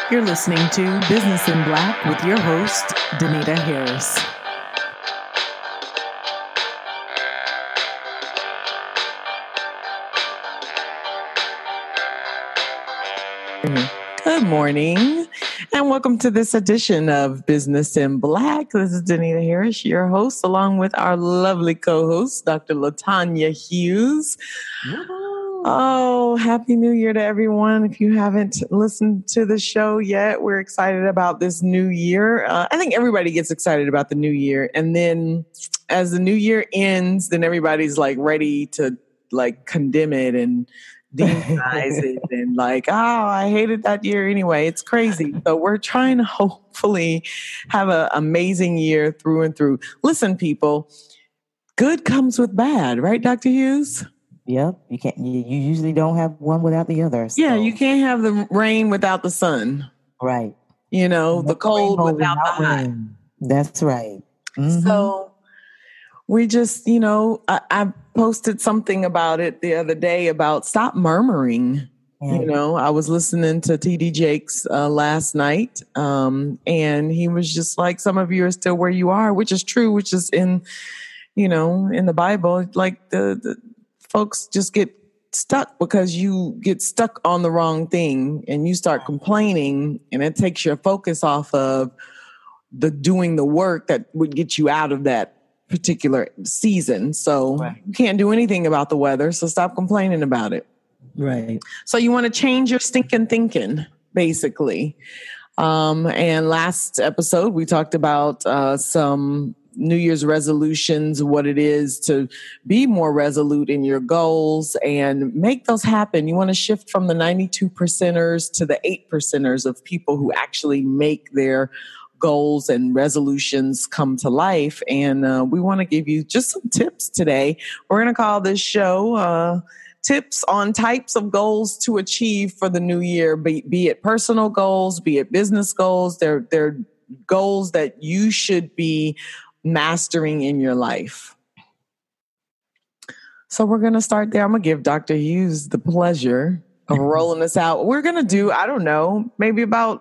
You're listening to Business in Black with your host, Danita Harris. Good morning, and welcome to this edition of Business in Black. This is Danita Harris, your host, along with our lovely co-host, Dr. LaTanya Hughes. Oh, Happy New Year to everyone. If you haven't listened to the show yet, we're excited about this new year. I think everybody gets excited about the new year. And then as the new year ends, then everybody's like ready to like condemn it and demonize it and like, oh, I hated that year anyway. It's crazy. So we're trying to hopefully have an amazing year through and through. Listen, people, good comes with bad, right, Dr. Hughes? Yep, you can't. You usually don't have one without the other. So. Yeah, you can't have the rain without the sun. Right. You know, the cold without the hot. Rain. That's right. Mm-hmm. So we just, I posted something about it the other day about stop murmuring. Yeah. I was listening to TD Jakes last night, and he was just like, some of you are still where you are, which is true, which is in the Bible, like the folks just get stuck because you get stuck on the wrong thing and you start complaining, and it takes your focus off of doing the work that would get you out of that particular season. So You can't do anything about the weather, so stop complaining about it. Right. So you want to change your stinking thinking, basically. And last episode, we talked about some New Year's resolutions, what it is to be more resolute in your goals and make those happen. You want to shift from the 92%ers to the 8%ers of people who actually make their goals and resolutions come to life. And we want to give you just some tips today. We're going to call this show tips on types of goals to achieve for the new year, be it personal goals, be it business goals. They're goals that you should be mastering in your life. So we're going to start there. I'm going to give Dr. Hughes the pleasure of rolling this out. We're going to do, I don't know, maybe about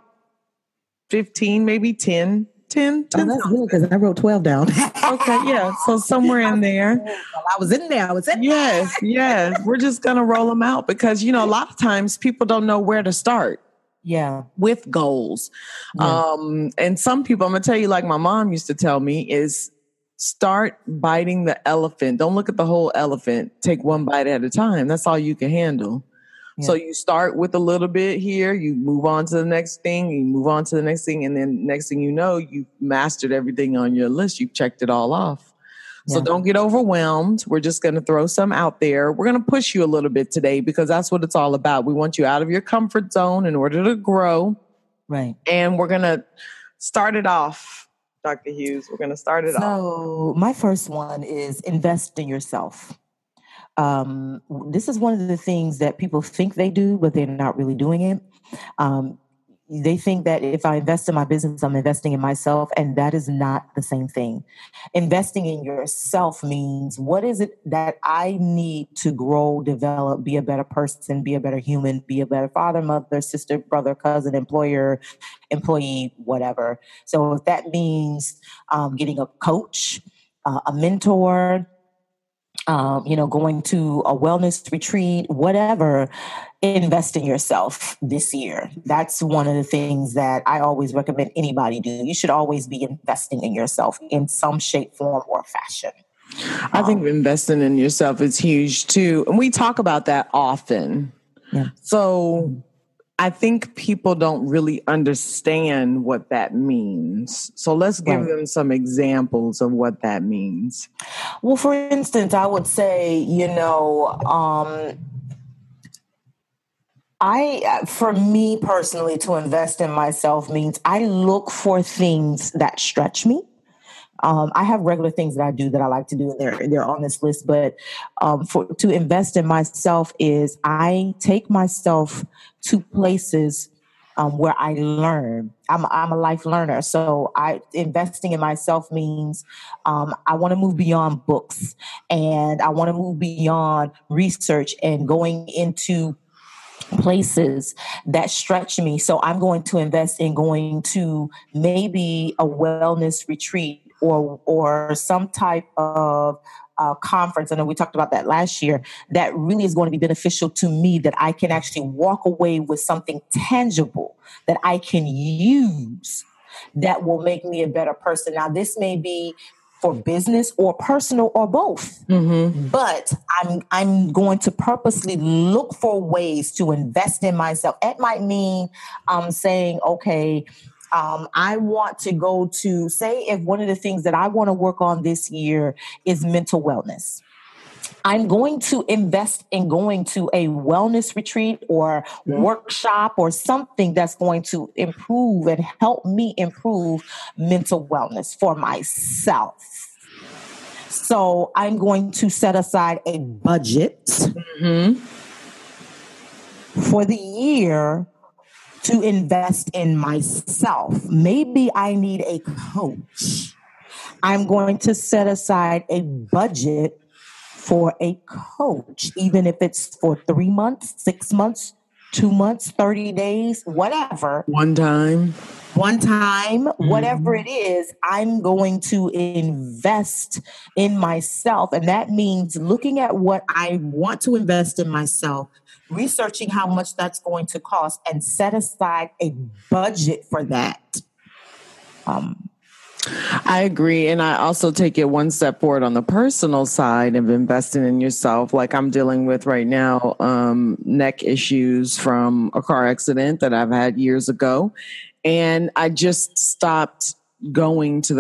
15, maybe 10. Oh, that's good because I wrote 12 down. Okay, yeah. So somewhere in there. I was in there. Yes. We're just going to roll them out because, a lot of times people don't know where to start. Yeah. With goals. Yeah. And some people, I'm going to tell you, like my mom used to tell me, is start biting the elephant. Don't look at the whole elephant. Take one bite at a time. That's all you can handle. Yeah. So you start with a little bit here, you move on to the next thing, you move on to the next thing. And then next thing you know, you've mastered everything on your list. You've checked it all off. So don't get overwhelmed. We're just going to throw some out there. We're going to push you a little bit today because that's what it's all about. We want you out of your comfort zone in order to grow. Right. And we're going to start it off, Dr. Hughes. We're going to start it off. So my first one is invest in yourself. This is one of the things that people think they do, but they're not really doing it. They think that if I invest in my business, I'm investing in myself, and that is not the same thing. Investing in yourself means what is it that I need to grow, develop, be a better person, be a better human, be a better father, mother, sister, brother, cousin, employer, employee, whatever. So if that means getting a coach, a mentor, going to a wellness retreat, whatever, invest in yourself this year. That's one of the things that I always recommend anybody do. You should always be investing in yourself in some shape, form, or fashion. I think investing in yourself is huge too. And we talk about that often. Yeah. So I think people don't really understand what that means. So let's give them some examples of what that means. Well, for instance, I would say, for me personally, to invest in myself means I look for things that stretch me. I have regular things that I do that I like to do, and they're on this list. But to invest in myself is I take myself to places where I learn. I'm a life learner, so investing in myself means I want to move beyond books, and I want to move beyond research and going into places that stretch me. So I'm going to invest in going to maybe a wellness retreat or some type of conference. I know we talked about that last year. That really is going to be beneficial to me, that I can actually walk away with something tangible that I can use that will make me a better person. Now, this may be for business or personal or both. Mm-hmm. But I'm going to purposely look for ways to invest in myself. It might mean saying, okay, I want to go to, say, if one of the things that I want to work on this year is mental wellness. I'm going to invest in going to a wellness retreat or workshop or something that's going to improve and help me improve mental wellness for myself. So I'm going to set aside a budget for the year to invest in myself. Maybe I need a coach. I'm going to set aside a budget for a coach, even if it's for 3 months, 6 months, 2 months, 30 days, whatever. One time, whatever it is, I'm going to invest in myself. And that means looking at what I want to invest in myself, researching how much that's going to cost, and set aside a budget for that. I agree. And I also take it one step forward on the personal side of investing in yourself. Like I'm dealing with right now, neck issues from a car accident that I've had years ago. And I just stopped going to the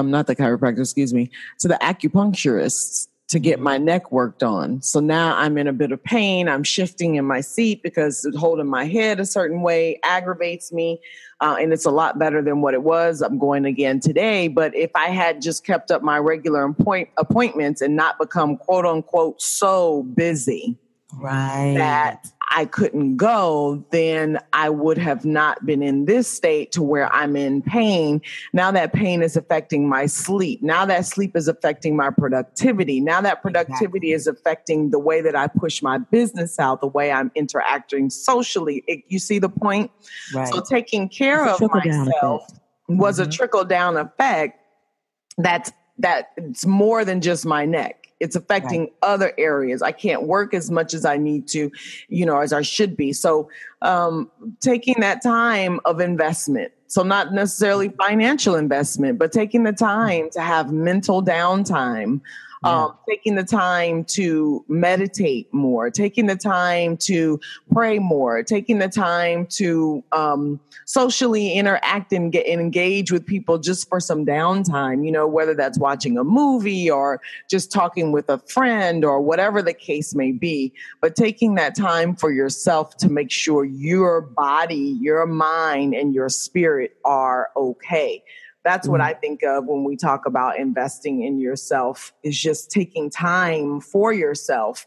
to the acupuncturist to get my neck worked on. So now I'm in a bit of pain. I'm shifting in my seat because holding my head a certain way aggravates me. And it's a lot better than what it was. I'm going again today. But if I had just kept up my regular appointments and not become, quote unquote, so busy that I couldn't go, then I would have not been in this state to where I'm in pain. Now that pain is affecting my sleep. Now that sleep is affecting my productivity. Now that productivity is affecting the way that I push my business out, the way I'm interacting socially. You see the point? Right. So taking care of myself was a trickle down effect. That it's more than just my neck. It's affecting other areas. I can't work as much as I need to, as I should be. So taking that time of investment, so not necessarily financial investment, but taking the time to have mental downtime, taking the time to meditate more, taking the time to pray more, taking the time to socially interact and engage with people just for some downtime, whether that's watching a movie or just talking with a friend or whatever the case may be. But taking that time for yourself to make sure your body, your mind, and your spirit are okay. That's what I think of when we talk about investing in yourself, is just taking time for yourself.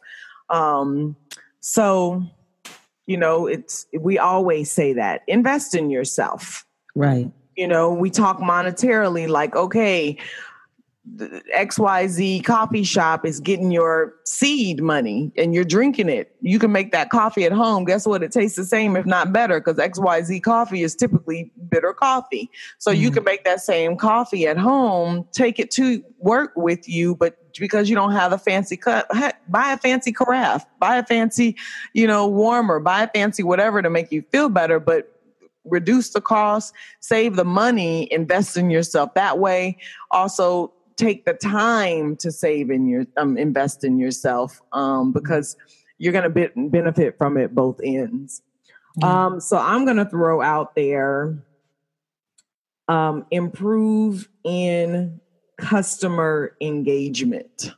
We always say that, invest in yourself. Right. We talk monetarily, like, okay, the XYZ coffee shop is getting your seed money and you're drinking it. You can make that coffee at home. Guess what? It tastes the same, if not better, because XYZ coffee is typically bitter coffee. So you can make that same coffee at home, take it to work with you, but because you don't have a fancy cup, buy a fancy carafe, buy a fancy, warmer, buy a fancy whatever to make you feel better, but reduce the cost, save the money, invest in yourself that way. Also, take the time to save in your invest in yourself, because you're going to benefit from it both ends. So I'm going to throw out there, improve in customer engagement.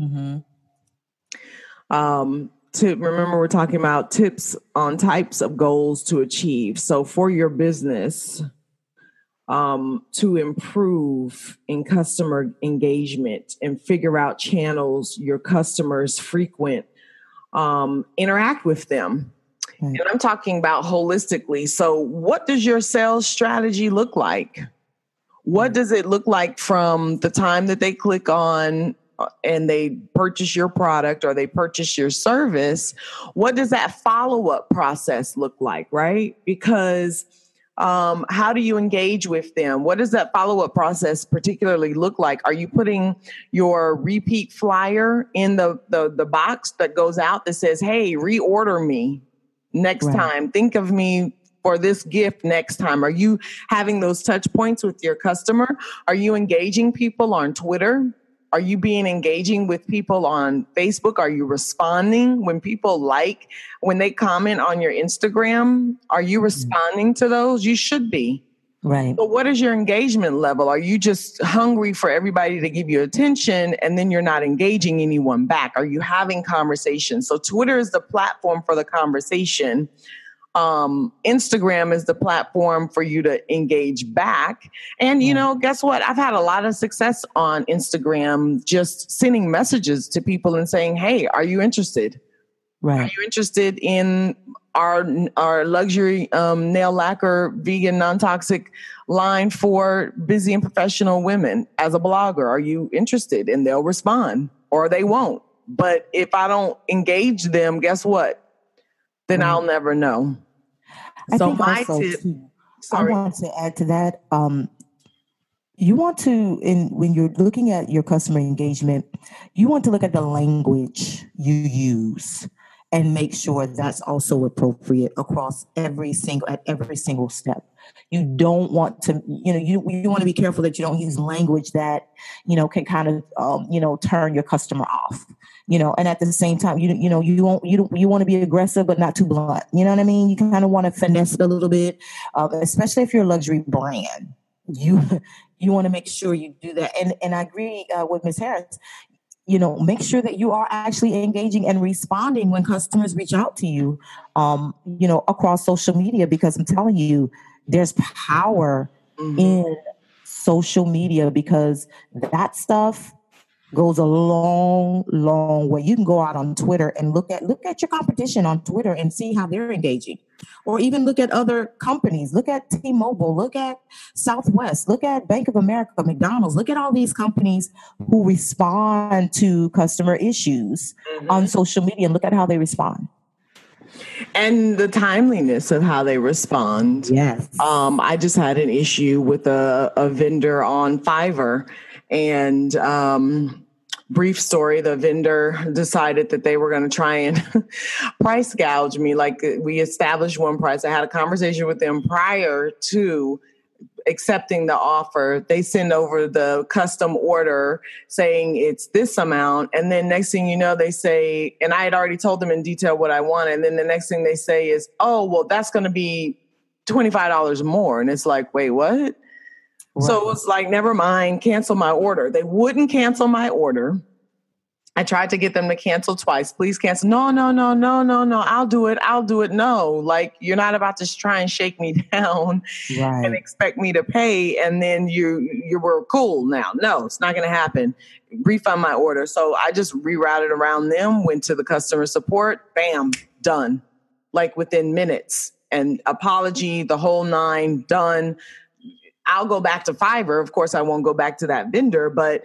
Remember, we're talking about tips on types of goals to achieve. So for your business, to improve in customer engagement and figure out channels your customers frequent, interact with them. And I'm talking about holistically. So what does your sales strategy look like? What does it look like from the time that they click on and they purchase your product or they purchase your service, what does that follow-up process look like, right? Because how do you engage with them? What does that follow-up process particularly look like? Are you putting your repeat flyer in the box that goes out that says, hey, reorder me next time? Think of me for this gift next time. Are you having those touch points with your customer? Are you engaging people on Twitter? Are you engaging with people on Facebook? Are you responding when people when they comment on your Instagram? Are you responding to those? You should be. Right. So what is your engagement level? Are you just hungry for everybody to give you attention and then you're not engaging anyone back? Are you having conversations? So Twitter is the platform for the conversation. Instagram is the platform for you to engage back. And, guess what? I've had a lot of success on Instagram, just sending messages to people and saying, hey, are you interested? Right. Are you interested in our luxury nail lacquer, vegan, non-toxic line for busy and professional women as a blogger? Are you interested? And they'll respond or they won't. But if I don't engage them, guess what? Then I'll never know. I think my tip. I want to add to that. You want to, when you're looking at your customer engagement, you want to look at the language you use and make sure that's also appropriate across at every single step. You don't want to, you want to be careful that you don't use language that, can kind of, turn your customer off. And at the same time, you want to be aggressive, but not too blunt. You know what I mean? You kind of want to finesse it a little bit, especially if you're a luxury brand. You want to make sure you do that. And I agree with Ms. Harris. Make sure that you are actually engaging and responding when customers reach out to you, across social media, because I'm telling you, there's power in social media because that stuff goes a long, long way. You can go out on Twitter and look at your competition on Twitter and see how they're engaging. Or even look at other companies. Look at T-Mobile. Look at Southwest. Look at Bank of America, McDonald's. Look at all these companies who respond to customer issues on social media and look at how they respond. And the timeliness of how they respond. Yes. I just had an issue with a vendor on Fiverr. And brief story, the vendor decided that they were going to try and price gouge me. Like, we established one price. I had a conversation with them prior to accepting the offer. They send over the custom order saying it's this amount. And then next thing you know, they say, and I had already told them in detail what I wanted. And then the next thing they say is, oh, well, that's going to be $25 more. And it's like, wait, what? So it was like, never mind, cancel my order. They wouldn't cancel my order. I tried to get them to cancel twice. Please cancel. No. I'll do it. No, like, you're not about to try and shake me down and expect me to pay. And then you were cool now. No, it's not going to happen. Refund my order. So I just rerouted around them, went to the customer support, bam, done. Like within minutes, and apology, the whole nine, done. I'll go back to Fiverr. Of course, I won't go back to that vendor, but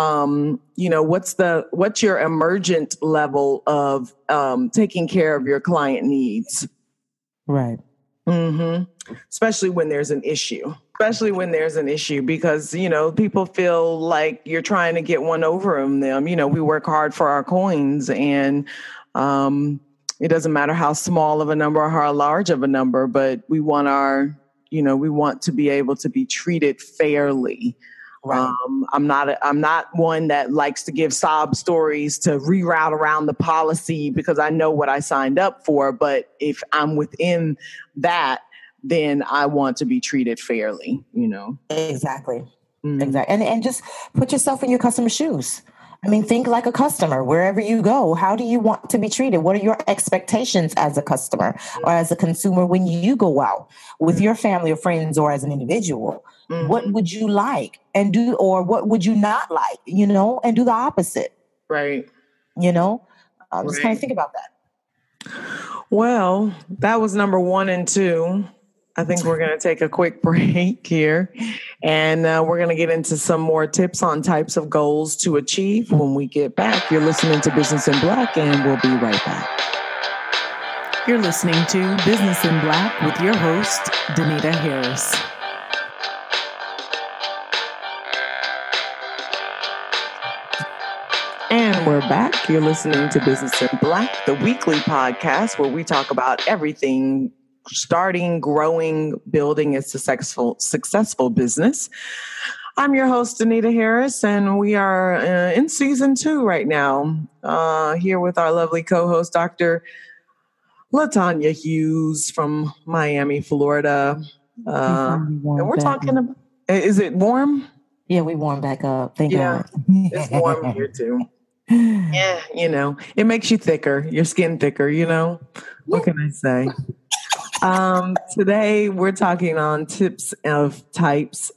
what's your emergent level of taking care of your client needs? Right. Especially when there's an issue. Because, people feel like you're trying to get one over on them. We work hard for our coins, and it doesn't matter how small of a number or how large of a number, but we want we want to be able to be treated fairly. Right. I'm not one that likes to give sob stories to reroute around the policy because I know what I signed up for. But if I'm within that, then I want to be treated fairly, Exactly. Exactly. And just put yourself in your customer's shoes. I mean, think like a customer. Wherever you go, how do you want to be treated? What are your expectations as a customer or as a consumer when you go out with your family or friends or as an individual? What would you like and do, or what would you not like, and do the opposite? Right. Just kind of think about that. Well, that was number 1 and 2. I think we're going to take a quick break here, and we're going to get into some more tips on types of goals to achieve when we get back. You're listening to Business in Black, and we'll be right back. You're listening to Business in Black with your host, Danita Harris. And we're back. You're listening to Business in Black, the weekly podcast where we talk about everything starting, growing, building a successful business. I'm your host, Danita Harris, and we are in season 2 right now, here with our lovely co-host, Dr. LaTonya Hughes from Miami, Florida. And we're talking about, is it warm? Yeah, we warm back up. Thank God. It's warm here too. Yeah, it makes you thicker, your skin thicker, What can I say? Today we're talking on tips on types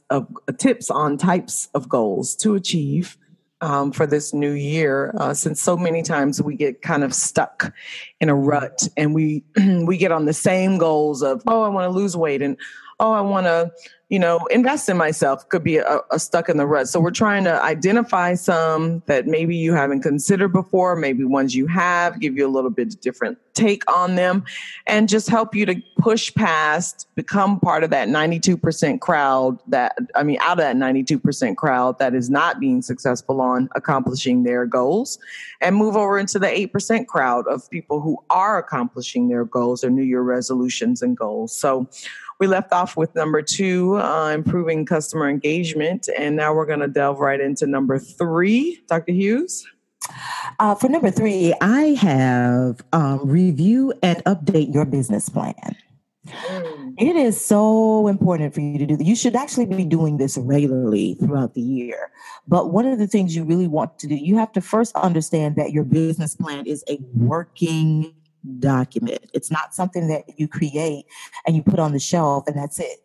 of goals to achieve for this new year. Since so many times we get kind of stuck in a rut, and we get on the same goals of, I want to lose weight, and I want to invest in myself. Could be a stuck in the rut. So we're trying to identify some that maybe you haven't considered before, maybe ones you have, give you a little bit different take on them, and just help you to push past, become part of that 92% crowd out of that 92% crowd that is not being successful on accomplishing their goals, and move over into the 8% crowd of people who are accomplishing their goals, their New Year resolutions and goals. So we left off with number 2, improving customer engagement. And now we're going to delve right into number 3. Dr. Hughes? For number 3, I have review and update your business plan. It is so important for you to do that. You should actually be doing this regularly throughout the year. But one of the things you really want to do, you have to first understand that your business plan is a working document. It's not something that you create and you put on the shelf and that's it.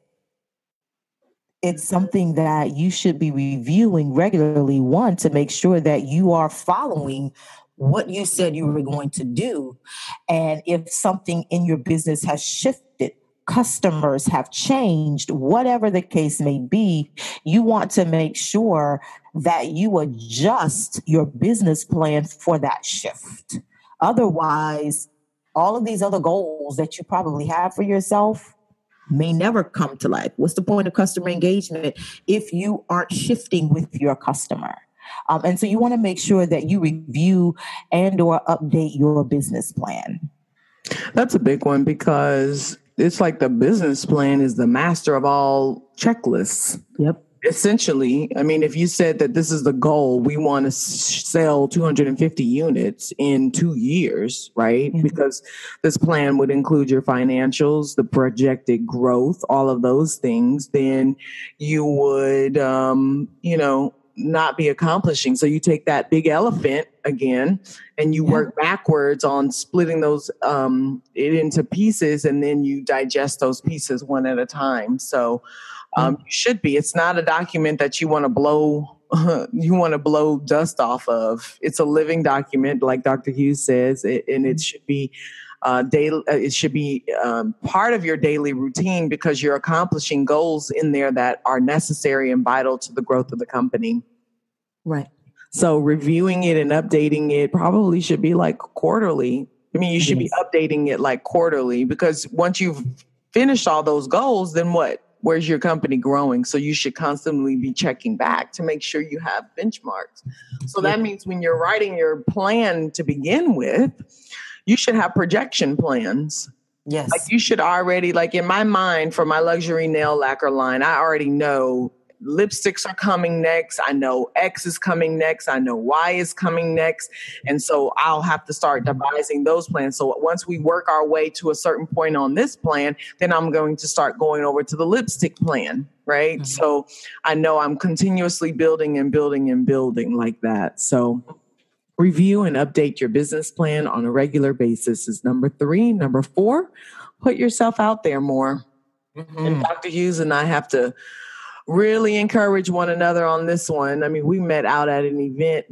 It's something that you should be reviewing regularly, one, to make sure that you are following what you said you were going to do. And if something in your business has shifted, customers have changed, whatever the case may be, you want to make sure that you adjust your business plan for that shift. Otherwise, all of these other goals that you probably have for yourself may never come to life. What's the point of customer engagement if you aren't shifting with your customer? And so you want to make sure that you review and or update your business plan. That's a big one, because it's like the business plan is the master of all checklists. Yep. Essentially, if you said that this is the goal, we want to sell 250 units in 2 years, right? Mm-hmm. Because this plan would include your financials, the projected growth, all of those things, then you would, not be accomplishing. So you take that big elephant again and you work backwards on splitting those it into pieces, and then you digest those pieces one at a time. So you should be. It's not a document that you want to blow dust off of. It's a living document, like Dr. Hughes says, and it should be daily. It should be part of your daily routine, because you're accomplishing goals in there that are necessary and vital to the growth of the company. Right. So reviewing it and updating it probably should be like quarterly. You should be updating it like quarterly, because once you've finished all those goals, then what? Where's your company growing? So you should constantly be checking back to make sure you have benchmarks. So that means when you're writing your plan to begin with, you should have projection plans. Yes. Like you should already, like in my mind, for my luxury nail lacquer line, I already know lipsticks are coming next. I know X is coming next. I know Y is coming next. And so I'll have to start devising those plans. So once we work our way to a certain point on this plan, then I'm going to start going over to the lipstick plan, right? Mm-hmm. So I know I'm continuously building and building and building like that. So review and update your business plan on a regular basis is number 3. Number 4, put yourself out there more. Mm-hmm. And Dr. Hughes and I have to really encourage one another on this one. We met out at an event, but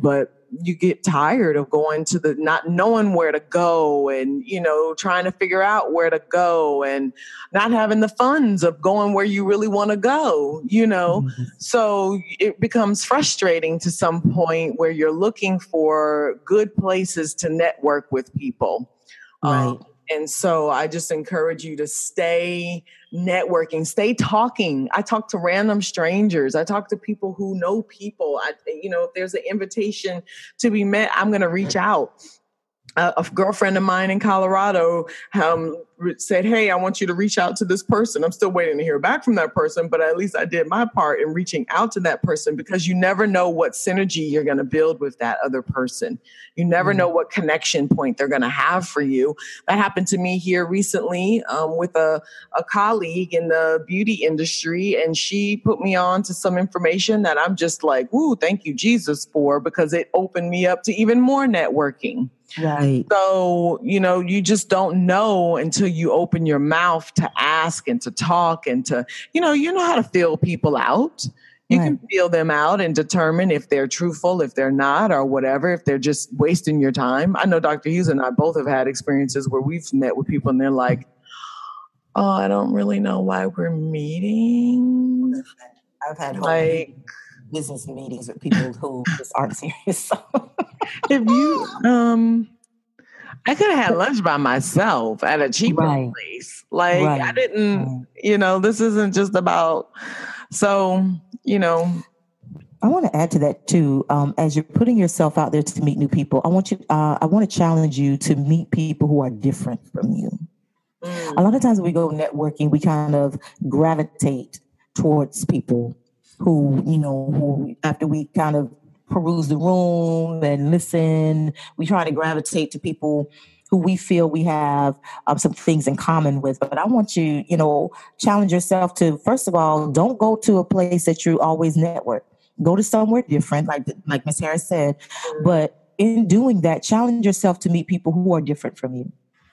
you get tired of going to the, not knowing where to go and, trying to figure out where to go and not having the funds of going where you really want to go, Mm-hmm. So it becomes frustrating to some point where you're looking for good places to network with people. Right. And so I just encourage you to stay networking, stay talking. I talk to random strangers. I talk to people who know people. If there's an invitation to be met, I'm going to reach out. A girlfriend of mine in Colorado said, hey, I want you to reach out to this person. I'm still waiting to hear back from that person, but at least I did my part in reaching out to that person, because you never know what synergy you're going to build with that other person. You never know what connection point they're going to have for you. That happened to me here recently with a colleague in the beauty industry, and she put me on to some information that I'm just like, woo, thank you, Jesus, for, because it opened me up to even more networking. Right. So, you just don't know until you open your mouth to ask and to talk and to, you know how to feel people out. You can feel them out and determine if they're truthful, if they're not, or whatever, if they're just wasting your time. I know Dr. Hughes and I both have had experiences where we've met with people and they're like, oh, I don't really know why we're meeting. I've had business meetings with people who just aren't serious. So. If you, I could have had lunch by myself at a cheaper place. Like I didn't, this isn't just about, so, I want to add to that too. As you're putting yourself out there to meet new people, I want to challenge you to meet people who are different from you. A lot of times when we go networking, we kind of gravitate towards people who after we kind of peruse the room and listen, we try to gravitate to people who we feel we have some things in common with. But I want you, challenge yourself to, first of all, don't go to a place that you always network. Go to somewhere different, like Ms. Harris said. But in doing that, challenge yourself to meet people who are different from you.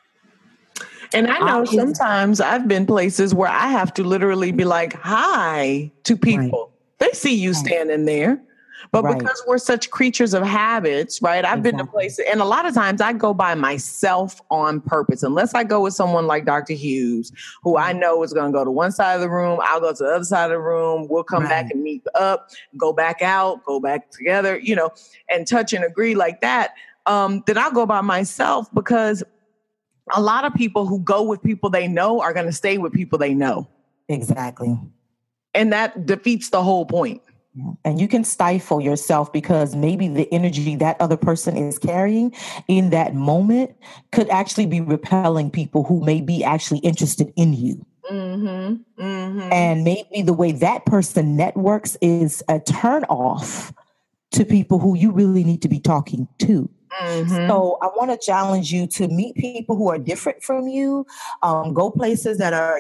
And I know sometimes I've been places where I have to literally be like, hi to people. They see you standing there. But because we're such creatures of habits, right? I've been to places, and a lot of times I go by myself on purpose. Unless I go with someone like Dr. Hughes, who I know is going to go to one side of the room, I'll go to the other side of the room, we'll come back and meet up, go back out, go back together, and touch and agree like that. Then I'll go by myself, because a lot of people who go with people they know are going to stay with people they know. Exactly. And that defeats the whole point. And you can stifle yourself, because maybe the energy that other person is carrying in that moment could actually be repelling people who may be actually interested in you. Mm-hmm. Mm-hmm. And maybe the way that person networks is a turn off to people who you really need to be talking to. Mm-hmm. So I want to challenge you to meet people who are different from you. Go places that are,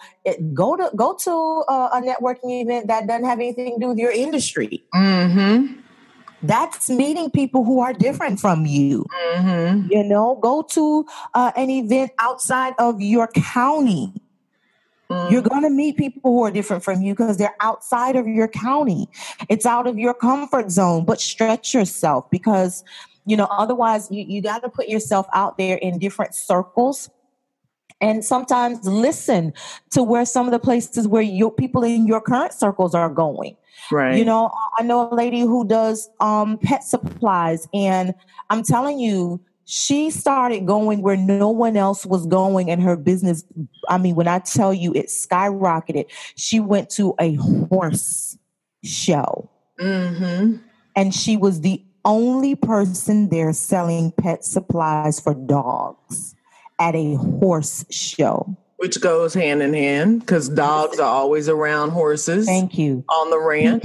go to a networking event that doesn't have anything to do with your industry. Mm-hmm. That's meeting people who are different from you. Mm-hmm. Go to an event outside of your county. You're going to meet people who are different from you because they're outside of your county. It's out of your comfort zone, but stretch yourself, because otherwise you got to put yourself out there in different circles, and sometimes listen to where some of the places where your people in your current circles are going. Right. I know a lady who does pet supplies, and I'm telling you, she started going where no one else was going, and her business, when I tell you, it skyrocketed. She went to a horse show. Mm-hmm. And she was the only person there selling pet supplies for dogs at a horse show. Which goes hand in hand, because dogs are always around horses. Thank you. On the ranch.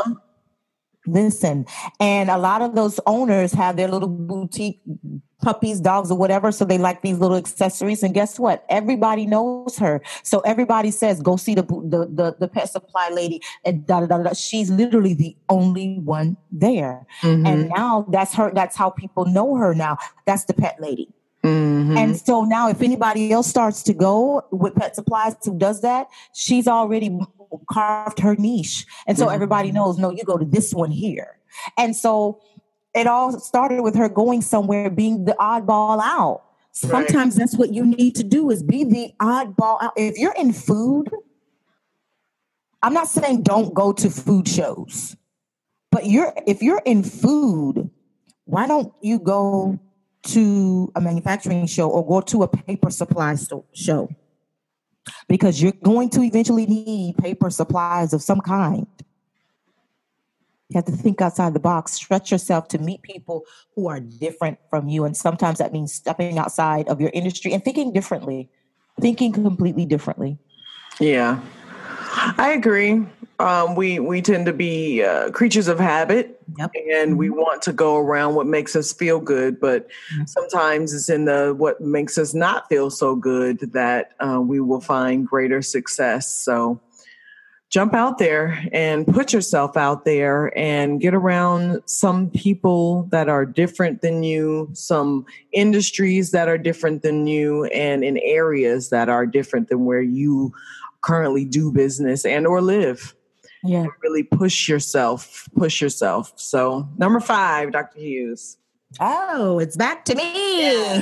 Listen, and a lot of those owners have their little boutique puppies, dogs, or whatever, so they like these little accessories. And guess what? Everybody knows her. So everybody says, go see the pet supply lady. And she's literally the only one there. Mm-hmm. And now that's her. That's how people know her now. That's the pet lady. Mm-hmm. And so now if anybody else starts to go with pet supplies who does that, she's already carved her niche. And so everybody knows, no, you go to this one here. And so it all started with her going somewhere, being the oddball out. Sometimes that's what you need to do, is be the oddball out. If you're in food, I'm not saying don't go to food shows, but if you're in food, why don't you go to a manufacturing show or go to a paper supply show? Because you're going to eventually need paper supplies of some kind. You have to think outside the box, stretch yourself to meet people who are different from you. And sometimes that means stepping outside of your industry and thinking differently, thinking completely differently. Yeah, I agree. We tend to be creatures of habit, and we want to go around what makes us feel good. But sometimes it's in what makes us not feel so good that we will find greater success. So jump out there and put yourself out there and get around some people that are different than you, some industries that are different than you, and in areas that are different than where you currently do business and or live. Yeah. Really push yourself. So 5, Dr. Hughes. Oh, it's back to me.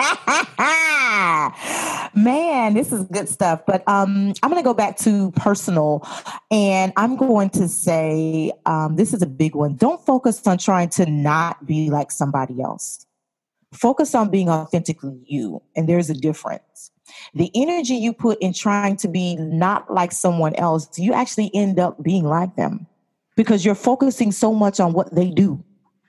Man, this is good stuff. But I'm going to go back to personal, and I'm going to say this is a big one. Don't focus on trying to not be like somebody else. Focus on being authentically you, and there's a difference. The energy you put in trying to be not like someone else, you actually end up being like them because you're focusing so much on what they do.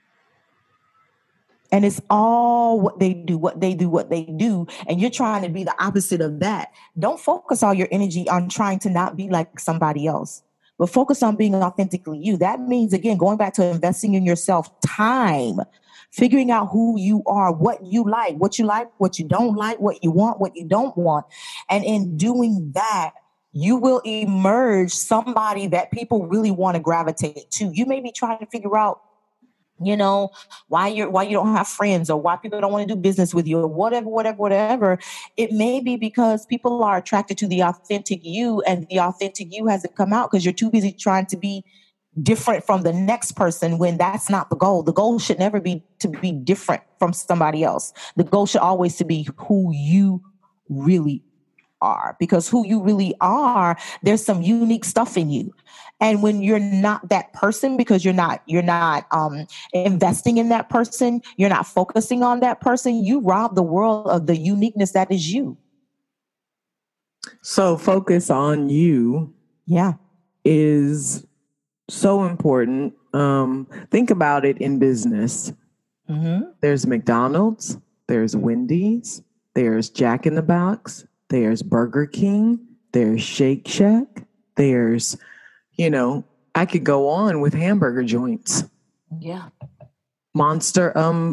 And it's all what they do. And you're trying to be the opposite of that. Don't focus all your energy on trying to not be like somebody else, but focus on being authentically you. That means, again, going back to investing in yourself, time, figuring out who you are, what you like, what you don't like, what you want, what you don't want. And in doing that, you will emerge somebody that people really want to gravitate to. You may be trying to figure out, why you don't have friends, or why people don't want to do business with you, or whatever. It may be because people are attracted to the authentic you, and the authentic you hasn't come out because you're too busy trying to be different from the next person, when that's not the goal. The goal should never be to be different from somebody else. The goal should always to be who you really are, because who you really are, there's some unique stuff in you. And when you're not that person, because you're not investing in that person, you're not focusing on that person, you rob the world of the uniqueness that is you. So focus on you. Yeah. Is so important. Think about it in business. Mm-hmm. There's McDonald's, there's Wendy's, there's Jack in the Box, there's Burger King, there's Shake Shack, there's, I could go on with hamburger joints. Yeah. Monster,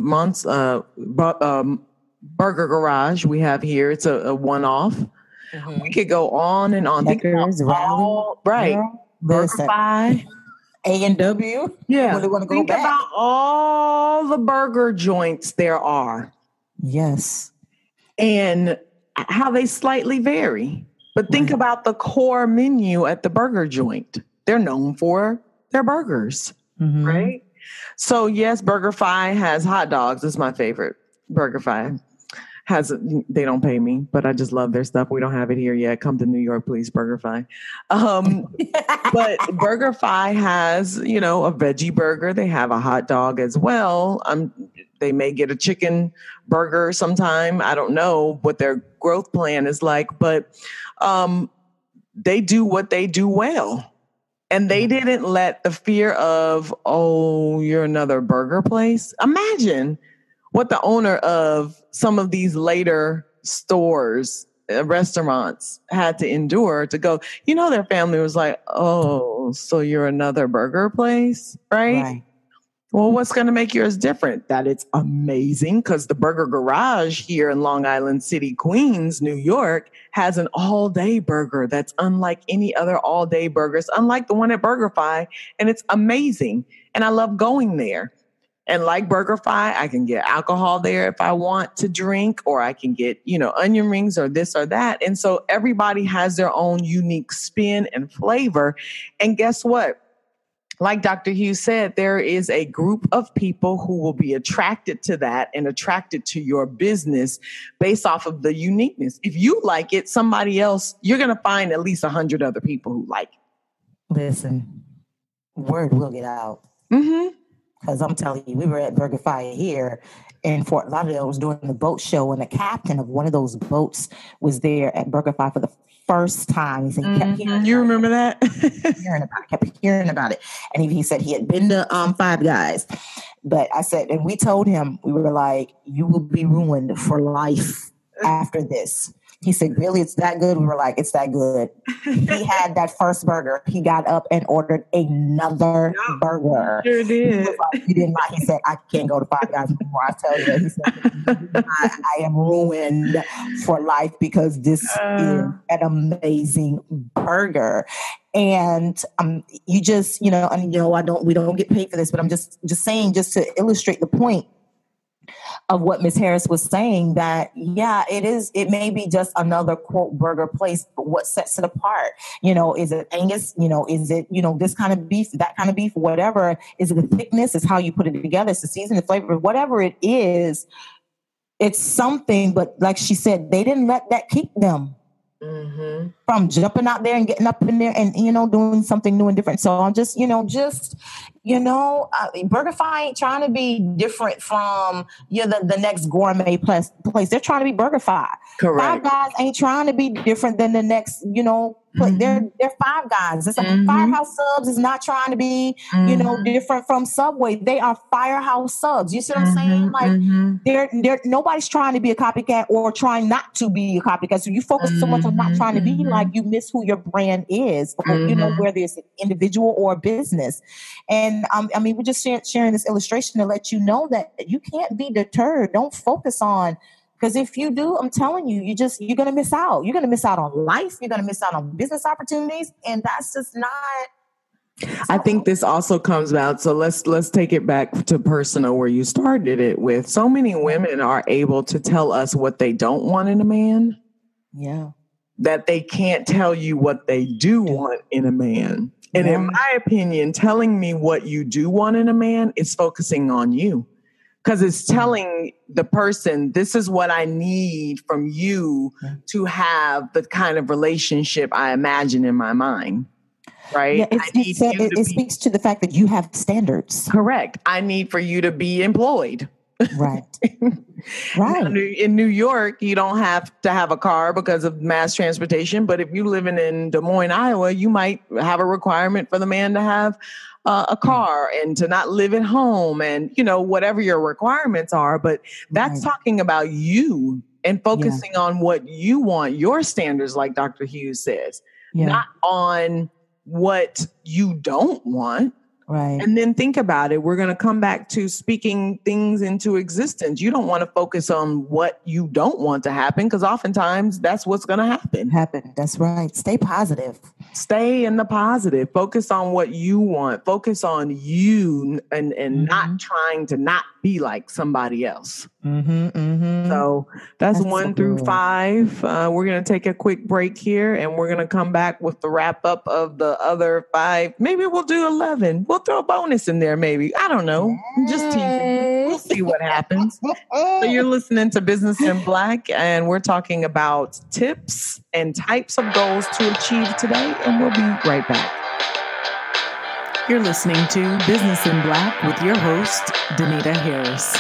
Burger Garage we have here. It's a one-off. Mm-hmm. We could go on and on. Checkers, right. BurgerFi, A&W. Yeah. Think about all the burger joints there are. Yes. And how they slightly vary. But think about the core menu at the burger joint. They're known for their burgers, right? So yes, BurgerFi has hot dogs. It's my favorite. BurgerFi they don't pay me, but I just love their stuff. We don't have it here yet. Come to New York, please, BurgerFi. But BurgerFi has, a veggie burger. They have a hot dog as well. They may get a chicken burger sometime. I don't know what their growth plan is like, but they do what they do well. And they didn't let the fear of, oh, you're another burger place. Imagine what the owner of some of these later stores, restaurants had to endure to go, their family was like, oh, so you're another burger place, right? Well, what's going to make yours different? That it's amazing, because the Burger Garage here in Long Island City, Queens, New York, has an all-day burger that's unlike any other all-day burgers, unlike the one at BurgerFi, and it's amazing. And I love going there. And like BurgerFi, I can get alcohol there if I want to drink, or I can get, onion rings or this or that. And so everybody has their own unique spin and flavor. And guess what? like Dr. Hughes said, there is a group of people who will be attracted to that and attracted to your business based off of the uniqueness. If you like it, somebody else, you're going to find at least 100 other people who like it. Listen, word will get out. Because I'm telling you, we were at BurgerFi here in Fort Lauderdale. Was doing the boat show, and the captain of one of those boats was there at BurgerFi for the first time. He said, he kept hearing you remember that? kept hearing about it. And he said he had been to Five Guys. But I said, and we told him, we were like, you will be ruined for life after this. He said, really, it's that good? We were like, it's that good. He had that first burger. He got up and ordered another burger. Sure did. He didn't like. He said, I can't go to Five Guys anymore. I tell you. He said, I am ruined for life because this is an amazing burger. And you just, we don't get paid for this, but I'm just saying, just to illustrate the point of what Ms. Harris was saying, that, it may be just another quote burger place, but what sets it apart? Is it Angus? Is it, this kind of beef, that kind of beef, whatever? Is it the thickness? Is how you put it together? It's the season, the flavor, whatever it is, it's something. But like she said, they didn't let that keep them from jumping out there and getting up in there and, doing something new and different. So I'm just, BurgerFi ain't trying to be different from the next gourmet place. They're trying to be BurgerFi. Correct. Five Guys ain't trying to be different than the next, place. They're Five Guys. It's like Firehouse Subs is not trying to be, different from Subway. They are Firehouse Subs. You see what I'm saying? Like they're nobody's trying to be a copycat or trying not to be a copycat. So you focus so much on not trying to be like, you miss who your brand is, or, whether it's an individual or a business. And we're just sharing this illustration to let you know that you can't be deterred. Don't focus on, because if you do, I'm telling you, you're going to miss out. You're going to miss out on life. You're going to miss out on business opportunities. And that's just not. I think this also comes out. So let's take it back to personal, where you started it with. So many women are able to tell us what they don't want in a man. Yeah. That they can't tell you what they do want in a man. And in my opinion, telling me what you do want in a man is focusing on you. Because it's telling the person, this is what I need from you to have the kind of relationship I imagine in my mind. Right? Yeah, it speaks to the fact that you have standards. Correct. I need for you to be employed. Right. Right. In New York, you don't have to have a car because of mass transportation. But if you're living in Des Moines, Iowa, you might have a requirement for the man to have a car and to not live at home and, whatever your requirements are. But that's talking about you and focusing on what you want, your standards, like Dr. Hughes says, not on what you don't want. Right. And then think about it. We're going to come back to speaking things into existence. You don't want to focus on what you don't want to happen, because oftentimes that's what's going to happen. That's right. Stay positive. Stay in the positive. Focus on what you want. Focus on you and not trying to not be like somebody else. So that's 1 through 5. We're going to take a quick break here, and we're going to come back with the wrap up of the other 5. Maybe we'll do 11. We'll throw a bonus in there, maybe. I don't know. I'm just teasing. We'll see what happens. So you're listening to Business in Black, and we're talking about tips and types of goals to achieve today, and we'll be right back. You're listening to Business in Black with your host, Danita Harris.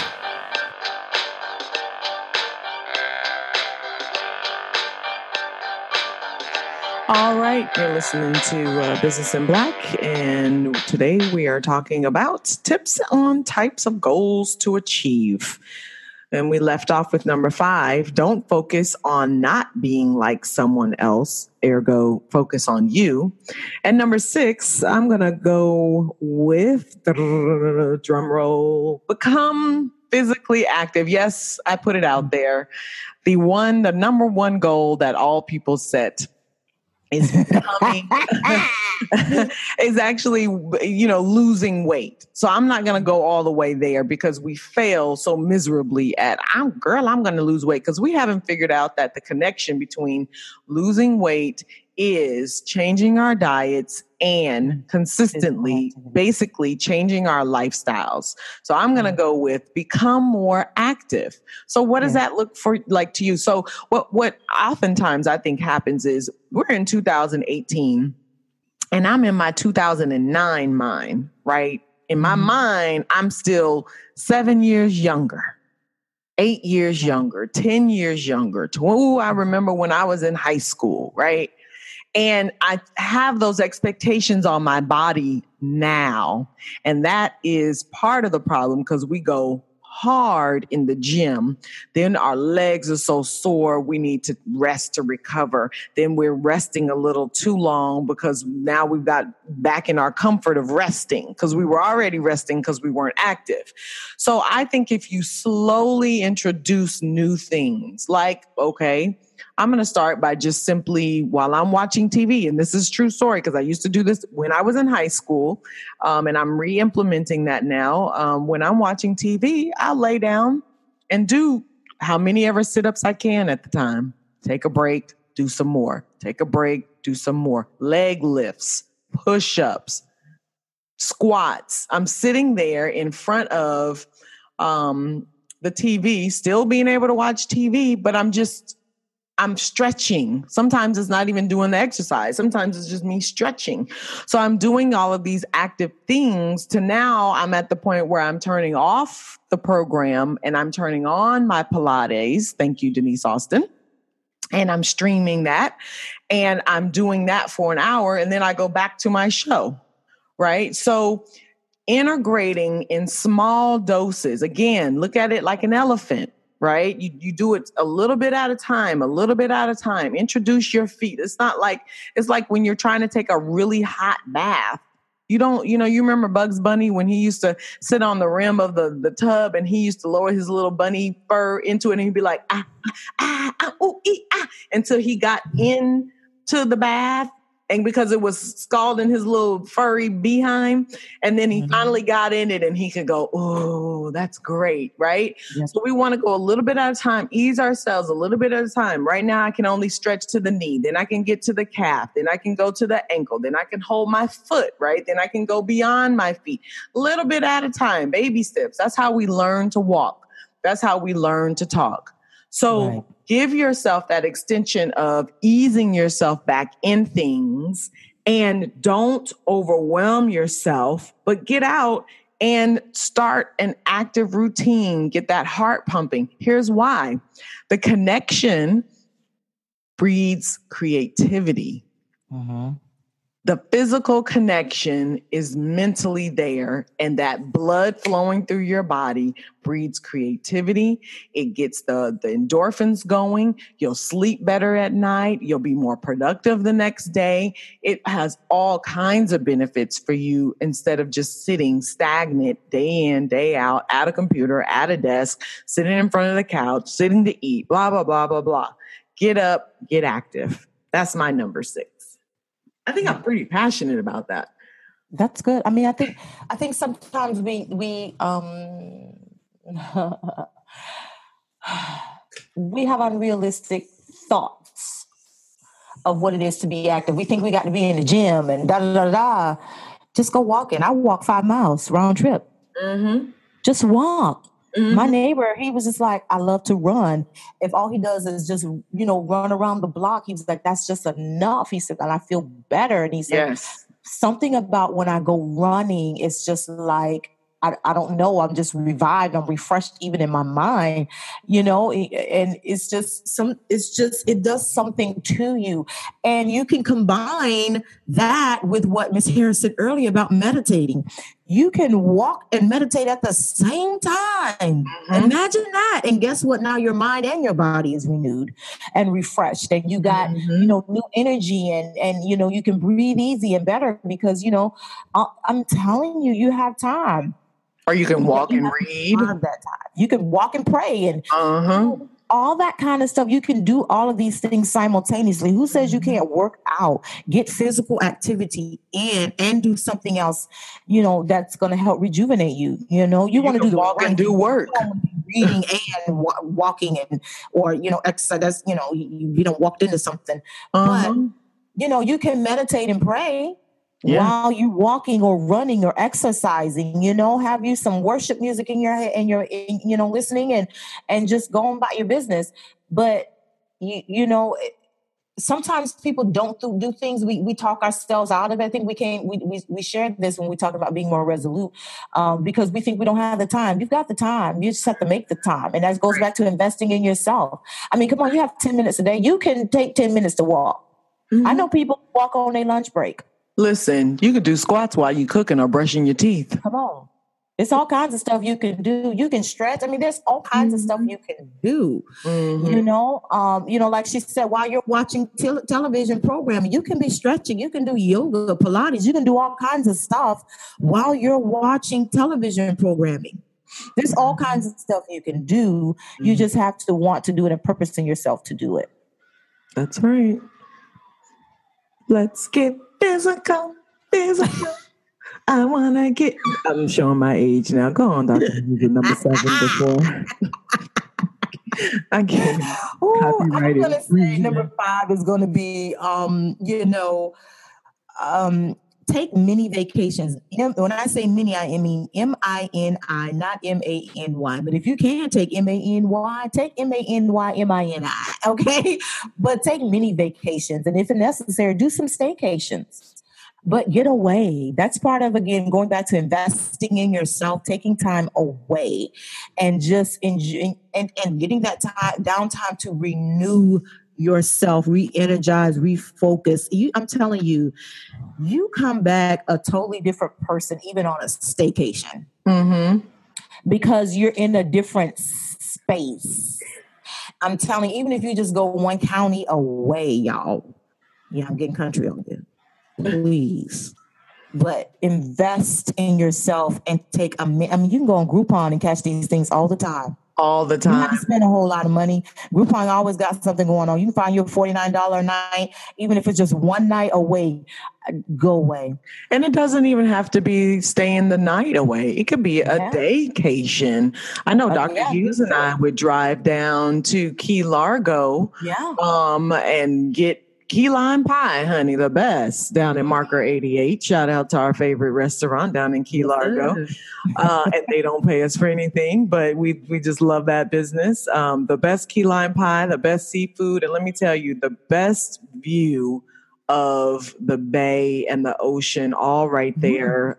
All right, you're listening to Business in Black, and today we are talking about tips on types of goals to achieve. And we left off with number 5, don't focus on not being like someone else, ergo focus on you. And number 6, I'm going to go with, drum roll, become physically active. Yes, I put it out there. The number one goal that all people set is becoming is actually, losing weight. So I'm not going to go all the way there, because we fail so miserably at, I'm going to lose weight, because we haven't figured out that the connection between losing weight is changing our diets and consistently, basically changing our lifestyles. So I'm going to go with become more active. So what does that look for like to you? So what oftentimes I think happens is we're in 2018 and I'm in my 2009 mind, right? In my mind, I'm still 7 years younger, 8 years younger, 10 years younger. I remember when I was in high school, right? And I have those expectations on my body now. And that is part of the problem because we go hard in the gym. Then our legs are so sore. We need to rest to recover. Then we're resting a little too long because now we've got back in our comfort of resting because we were already resting because we weren't active. So I think if you slowly introduce new things like, okay, I'm going to start by just simply while I'm watching TV, and this is a true story because I used to do this when I was in high school, and I'm re-implementing that now. When I'm watching TV, I'll lay down and do how many ever sit-ups I can at the time. Take a break, do some more. Take a break, do some more. Leg lifts, push-ups, squats. I'm sitting there in front of the TV, still being able to watch TV, but I'm stretching. Sometimes it's not even doing the exercise. Sometimes it's just me stretching. So I'm doing all of these active things to now I'm at the point where I'm turning off the program and I'm turning on my Pilates. Thank you, Denise Austin. And I'm streaming that and I'm doing that for an hour. And then I go back to my show, right? So integrating in small doses, again, look at it like an elephant. Right? You do it a little bit at a time, Introduce your feet. It's like when you're trying to take a really hot bath. You remember Bugs Bunny when he used to sit on the rim of the tub and he used to lower his little bunny fur into it and he'd be like, until he got into the bath. And because it was scalding his little furry behind. And then he finally got in it and he could go, oh, that's great, right? Yes. So we want to go a little bit at a time, ease ourselves a little bit at a time. Right now, I can only stretch to the knee. Then I can get to the calf. Then I can go to the ankle. Then I can hold my foot, right? Then I can go beyond my feet. A little bit at a time, baby steps. That's how we learn to walk. That's how we learn to talk. So give yourself that extension of easing yourself back in things and don't overwhelm yourself, but get out and start an active routine. Get that heart pumping. Here's why. The connection breeds creativity. The physical connection is mentally there, and that blood flowing through your body breeds creativity. It gets the endorphins going. You'll sleep better at night. You'll be more productive the next day. It has all kinds of benefits for you instead of just sitting stagnant day in, day out, at a computer, at a desk, sitting in front of the couch, sitting to eat, blah, blah, blah, blah, blah. Get up, get active. That's my number 6. I think I'm pretty passionate about that. That's good. I mean, I think sometimes we we have unrealistic thoughts of what it is to be active. We think we got to be in the gym and da-da-da-da. Just go walking. I walk 5 miles round trip. Just walk. My neighbor, he was just like, I love to run. If all he does is just, run around the block, he was like, that's just enough. He said, and I feel better. And he said, something about when I go running, it's just like, I don't know. I'm just revived. I'm refreshed even in my mind, and it's just it does something to you. And you can combine that with what Ms. Harris said earlier about meditating. You can walk and meditate at the same time. Imagine that. And guess what? Now your mind and your body is renewed and refreshed. And you got, new energy and, you can breathe easy and better because, I'm telling you, you have time. Or you can walk and read. You can walk and pray and all that kind of stuff. You can do all of these things simultaneously. Who says you can't work out, get physical activity in and do something else, that's going to help rejuvenate you. You want to do the walk and do work. Reading and walking and, or, exercise. That's, you don't walked into something. But You can meditate and pray while you're walking or running or exercising. Have you some worship music in your head and you're listening and just going about your business. But sometimes people don't do things. We talk ourselves out of it. I think we shared this when we talked about being more resolute, because we think we don't have the time. You've got the time. You just have to make the time. And that goes back to investing in yourself. I mean, come on, you have 10 minutes a day. You can take 10 minutes to walk. I know people walk on their lunch break. Listen, you can do squats while you're cooking or brushing your teeth. Come on. It's all kinds of stuff you can do. You can stretch. I mean, there's all kinds of stuff you can do. Like she said, while you're watching television programming, you can be stretching. You can do yoga, Pilates. You can do all kinds of stuff while you're watching television programming. There's all kinds of stuff you can do. You just have to want to do it and purpose in yourself to do it. That's right. Let's get physical. I want to get... I'm showing my age now. Go on, Dr. Music, number 7 before. I can't copyright it. I'm going to say number 5 is going to be, take mini vacations. When I say mini, I mean M-I-N-I, not M-A-N-Y. But if you can take M-A-N-Y, take M-A-N-Y-M-I-N-I, okay? But take mini vacations. And if necessary, do some staycations. But get away. That's part of, again, going back to investing in yourself, taking time away and just enjoying and getting that downtime to renew yourself, re-energize, refocus. I'm telling you, you come back a totally different person, even on a staycation, because you're in a different space. I'm telling you, even if you just go one county away, y'all. Yeah, I'm getting country on you. Please. But invest in yourself and take you can go on Groupon and catch these things all the time. All the time. You have to spend a whole lot of money. Groupon always got something going on. You can find your $49 a night, even if it's just one night away. Go away. And it doesn't even have to be staying the night away. It could be a daycation. I know Dr. Hughes and I would drive down to Key Largo and get key lime pie, honey, the best, down at Marker 88. Shout out to our favorite restaurant down in Key Largo. And they don't pay us for anything, but we just love that business. The best key lime pie, the best seafood. And let me tell you, the best view of the bay and the ocean all right there.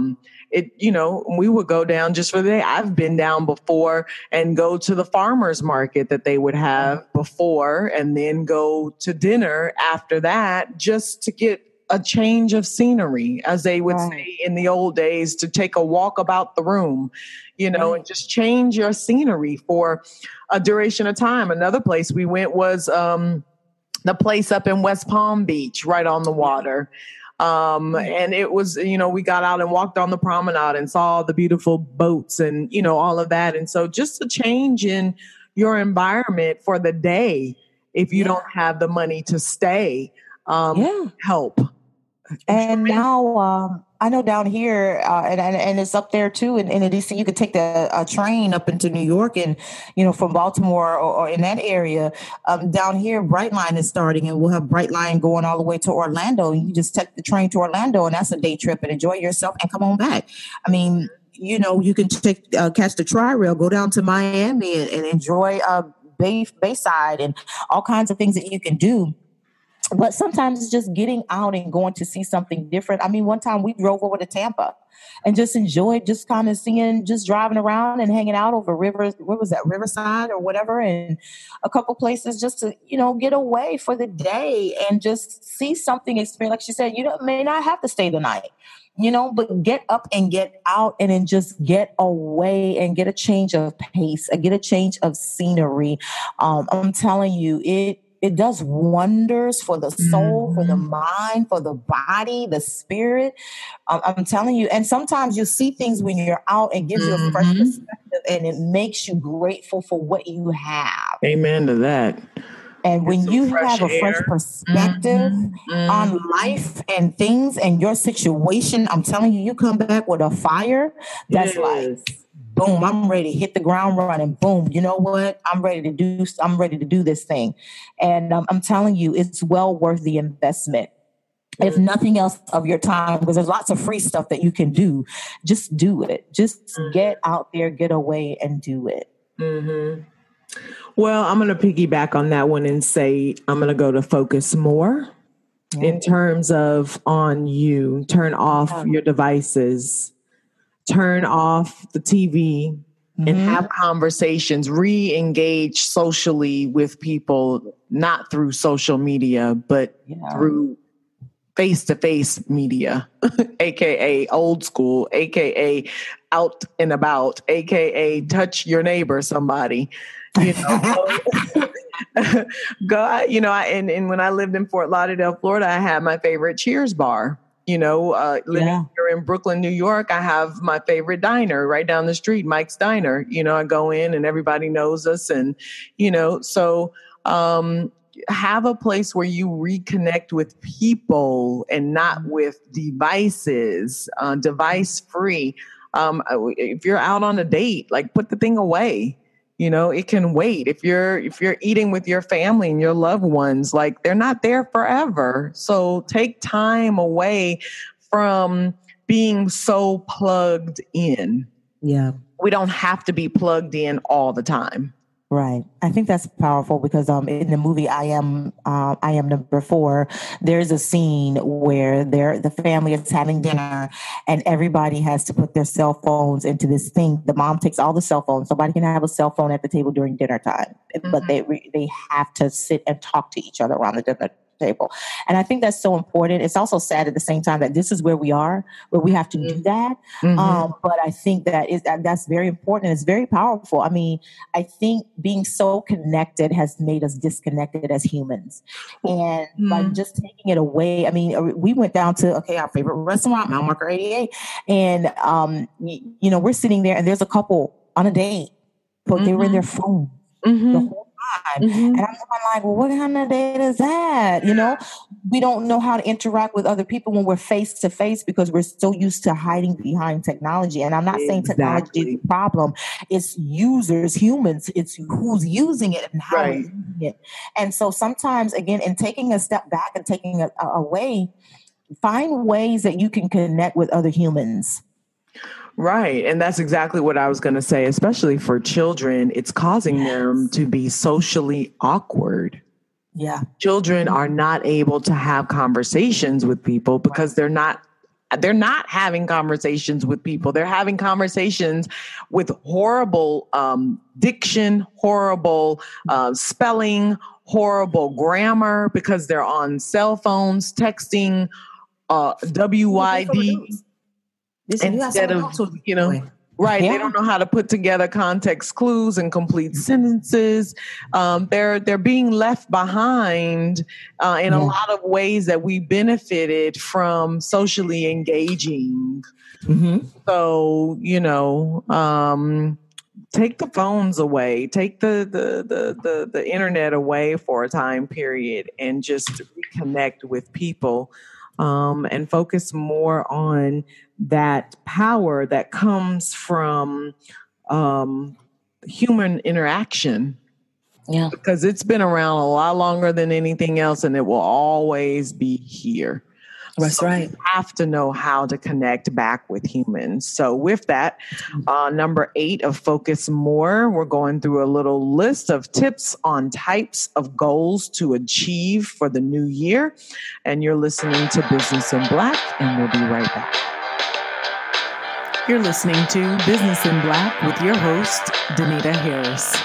We would go down just for the day. I've been down before and go to the farmer's market that they would have before and then go to dinner after that just to get a change of scenery, as they would say in the old days, to take a walk about the room, and just change your scenery for a duration of time. Another place we went was the place up in West Palm Beach, right on the water. And it was, we got out and walked on the promenade and saw the beautiful boats and, all of that. And so just a change in your environment for the day, if you don't have the money to stay, help. And now, I know down here, and it's up there too in DC, you could take the train up into New York and, from Baltimore or in that area. Down here, Brightline is starting, and we'll have Brightline going all the way to Orlando. You just take the train to Orlando, and that's a day trip, and enjoy yourself and come on back. I mean, you can catch the Tri-Rail, go down to Miami and enjoy Bayside and all kinds of things that you can do. But sometimes it's just getting out and going to see something different. I mean, one time we drove over to Tampa and just enjoyed just kind of seeing, just driving around and hanging out over rivers. What was that, Riverside or whatever? And a couple places just to, get away for the day and just see something, experience. Like she said, may not have to stay the night, but get up and get out and then just get away and get a change of pace, get a change of scenery. I'm telling you, it does wonders for the soul, for the mind, for the body, the spirit. I'm telling you. And sometimes you see things when you're out and gives you a fresh perspective, and it makes you grateful for what you have. Amen to that. And when you have a fresh perspective on life and things and your situation, I'm telling you, you come back with a fire that's like, boom, I'm ready to hit the ground running. Boom, you know what? I'm ready to do this thing. And I'm telling you, it's well worth the investment. If nothing else of your time, because there's lots of free stuff that you can do, just do it. Just get out there, get away and do it. Mm-hmm. Well, I'm going to piggyback on that one and say I'm going to go to focus more in terms of on you. Turn off your devices, turn off the TV, and have conversations, re-engage socially with people, not through social media, but through face-to-face media, AKA old school, AKA out and about, AKA touch your neighbor, somebody. You know, go. You know, and when I lived in Fort Lauderdale, Florida, I had my favorite Cheers bar. You know, living here in Brooklyn, New York, I have my favorite diner right down the street, Mike's Diner. You know, I go in and everybody knows us, and you know, so have a place where you reconnect with people and not with devices, device free. If you're out on a date, like put the thing away. You know, it can wait. If you're eating with your family and your loved ones, like they're not there forever. So take time away from being so plugged in. Yeah. We don't have to be plugged in all the time. Right. I think that's powerful because in the movie I Am Number 4, there's a scene where the family is having dinner and everybody has to put their cell phones into this thing. The mom takes all the cell phones. Nobody can have a cell phone at the table during dinner time, but they have to sit and talk to each other around the dinner table. And I think that's so important. It's also sad at the same time that this is where we are, where we have to do that. But I think that's very important. And it's very powerful. I mean, I think being so connected has made us disconnected as humans. And by just taking it away, I mean, we went down to, our favorite restaurant, Mile Marker 88. And, you know, we're sitting there and there's a couple on a date, but they were in their phone the whole time. And I'm like, well, what kind of date is that? You know, we don't know how to interact with other people when we're face to face because we're so used to hiding behind technology. And I'm not saying technology is the problem. It's users, humans. It's who's using it and how we're using it. And so sometimes, again, in taking a step back and taking it away, find ways that you can connect with other humans. Right. And that's exactly what I was going to say, especially for children. It's causing them to be socially awkward. Yeah. Children are not able to have conversations with people because they're not having conversations with people. They're having conversations with horrible diction, horrible spelling, horrible grammar because they're on cell phones, texting, WYD. Instead of, you know, they don't know how to put together context clues and complete sentences. They're being left behind in a lot of ways that we benefited from socially engaging. So, you know, take the phones away, take the internet away for a time period and just reconnect with people. And focus more on that power that comes from human interaction. Yeah. Because it's been around a lot longer than anything else and it will always be here. That's right. You have to know how to connect back with humans. So with that, number 8 of Focus More, we're going through a little list of tips on types of goals to achieve for the new year. And you're listening to Business in Black, and we'll be right back. You're listening to Business in Black with your host, Danita Harris.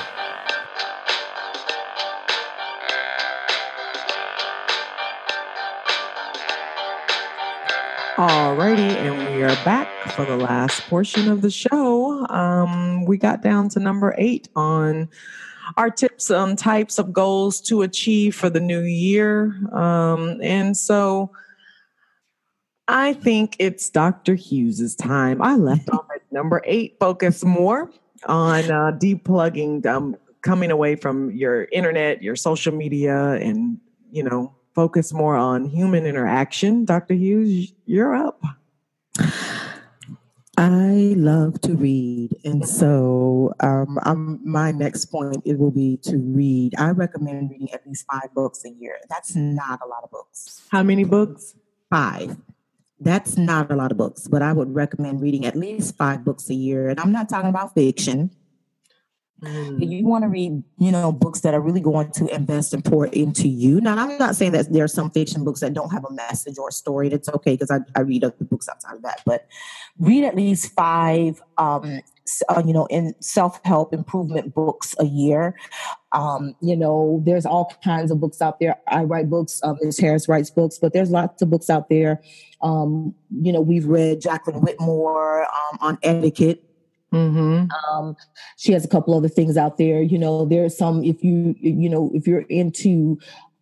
Alrighty, and we are back for the last portion of the show. We got down to number 8 on our tips on types of goals to achieve for the new year. And so I think it's Dr. Hughes's time. I left off at number 8, Focus More on deplugging, coming away from your internet, your social media, and, you know, focus more on human interaction. Dr. Hughes, you're up. I love to read, and so my next point it will be to read. I recommend reading at least 5 books a year. That's not a lot of books. How many books? 5. That's not a lot of books, but I would recommend reading at least 5 books a year. And I'm not talking about fiction. You want to read, books that are really going to invest and pour into you. Now, I'm not saying that there are some fiction books that don't have a message or a story. That's okay because I read other books outside of that. But read at least 5, in self-help improvement books a year. There's all kinds of books out there. I write books. Ms. Harris writes books, but there's lots of books out there. We've read Jacqueline Whitmore on etiquette. Mm-hmm. She has a couple other things out there. There's some, if you're into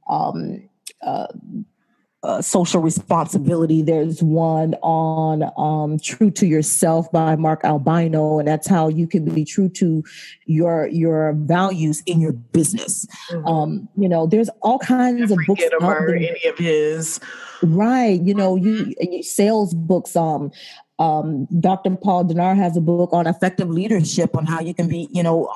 social responsibility, there's one on True to Yourself by Mark Albino, and that's how you can be true to your values in your business. Mm-hmm. There's all kinds of books out there. Any of his, right? You sales books. Dr. Paul Denard has a book on effective leadership, on how you can be,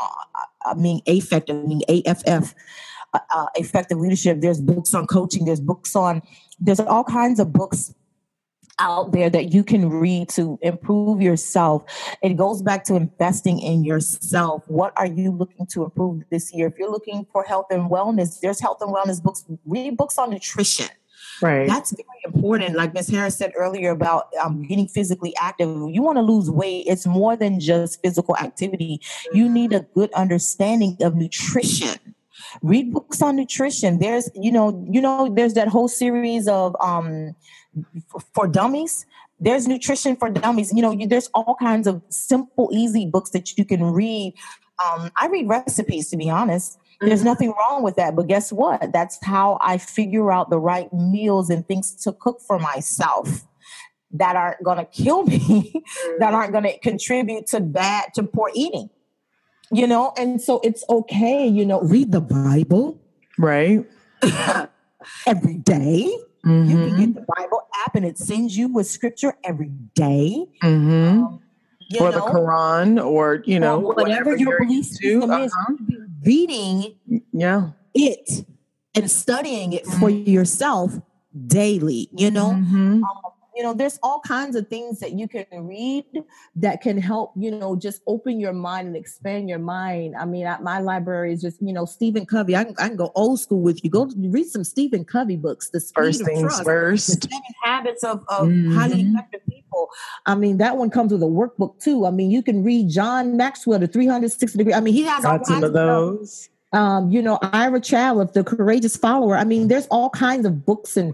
AFF, effective leadership. There's books on coaching. There's all kinds of books out there that you can read to improve yourself. It goes back to investing in yourself. What are you looking to improve this year? If you're looking for health and wellness, there's health and wellness books. Read books on nutrition. Right. That's very important. Like Ms. Harris said earlier about getting physically active. You want to lose weight. It's more than just physical activity. You need a good understanding of nutrition. Read books on nutrition. There's, there's that whole series of for dummies. There's nutrition for dummies. There's all kinds of simple, easy books that you can read. I read recipes, to be honest. There's nothing wrong with that. But guess what? That's how I figure out the right meals and things to cook for myself that aren't going to kill me, that aren't going to contribute to poor eating. And so it's okay, read the Bible. Right. Every day. Mm-hmm. You can get the Bible app and it sends you with scripture every day. Mm-hmm. Or the Quran, or, whatever your belief system is. Reading it and studying it for yourself daily, Mm-hmm. There's all kinds of things that you can read that can help, just open your mind and expand your mind. I mean, my library is just, Stephen Covey. I can go old school with you. Go read some Stephen Covey books. The Speed First of Things Trust, First. The 7 Habits of Highly Effective People. I mean, that one comes with a workbook too. I mean, you can read John Maxwell, The 360 Degree. I mean, he has all kinds of those. Ira Chadwick, The Courageous Follower. I mean, there's all kinds of books, and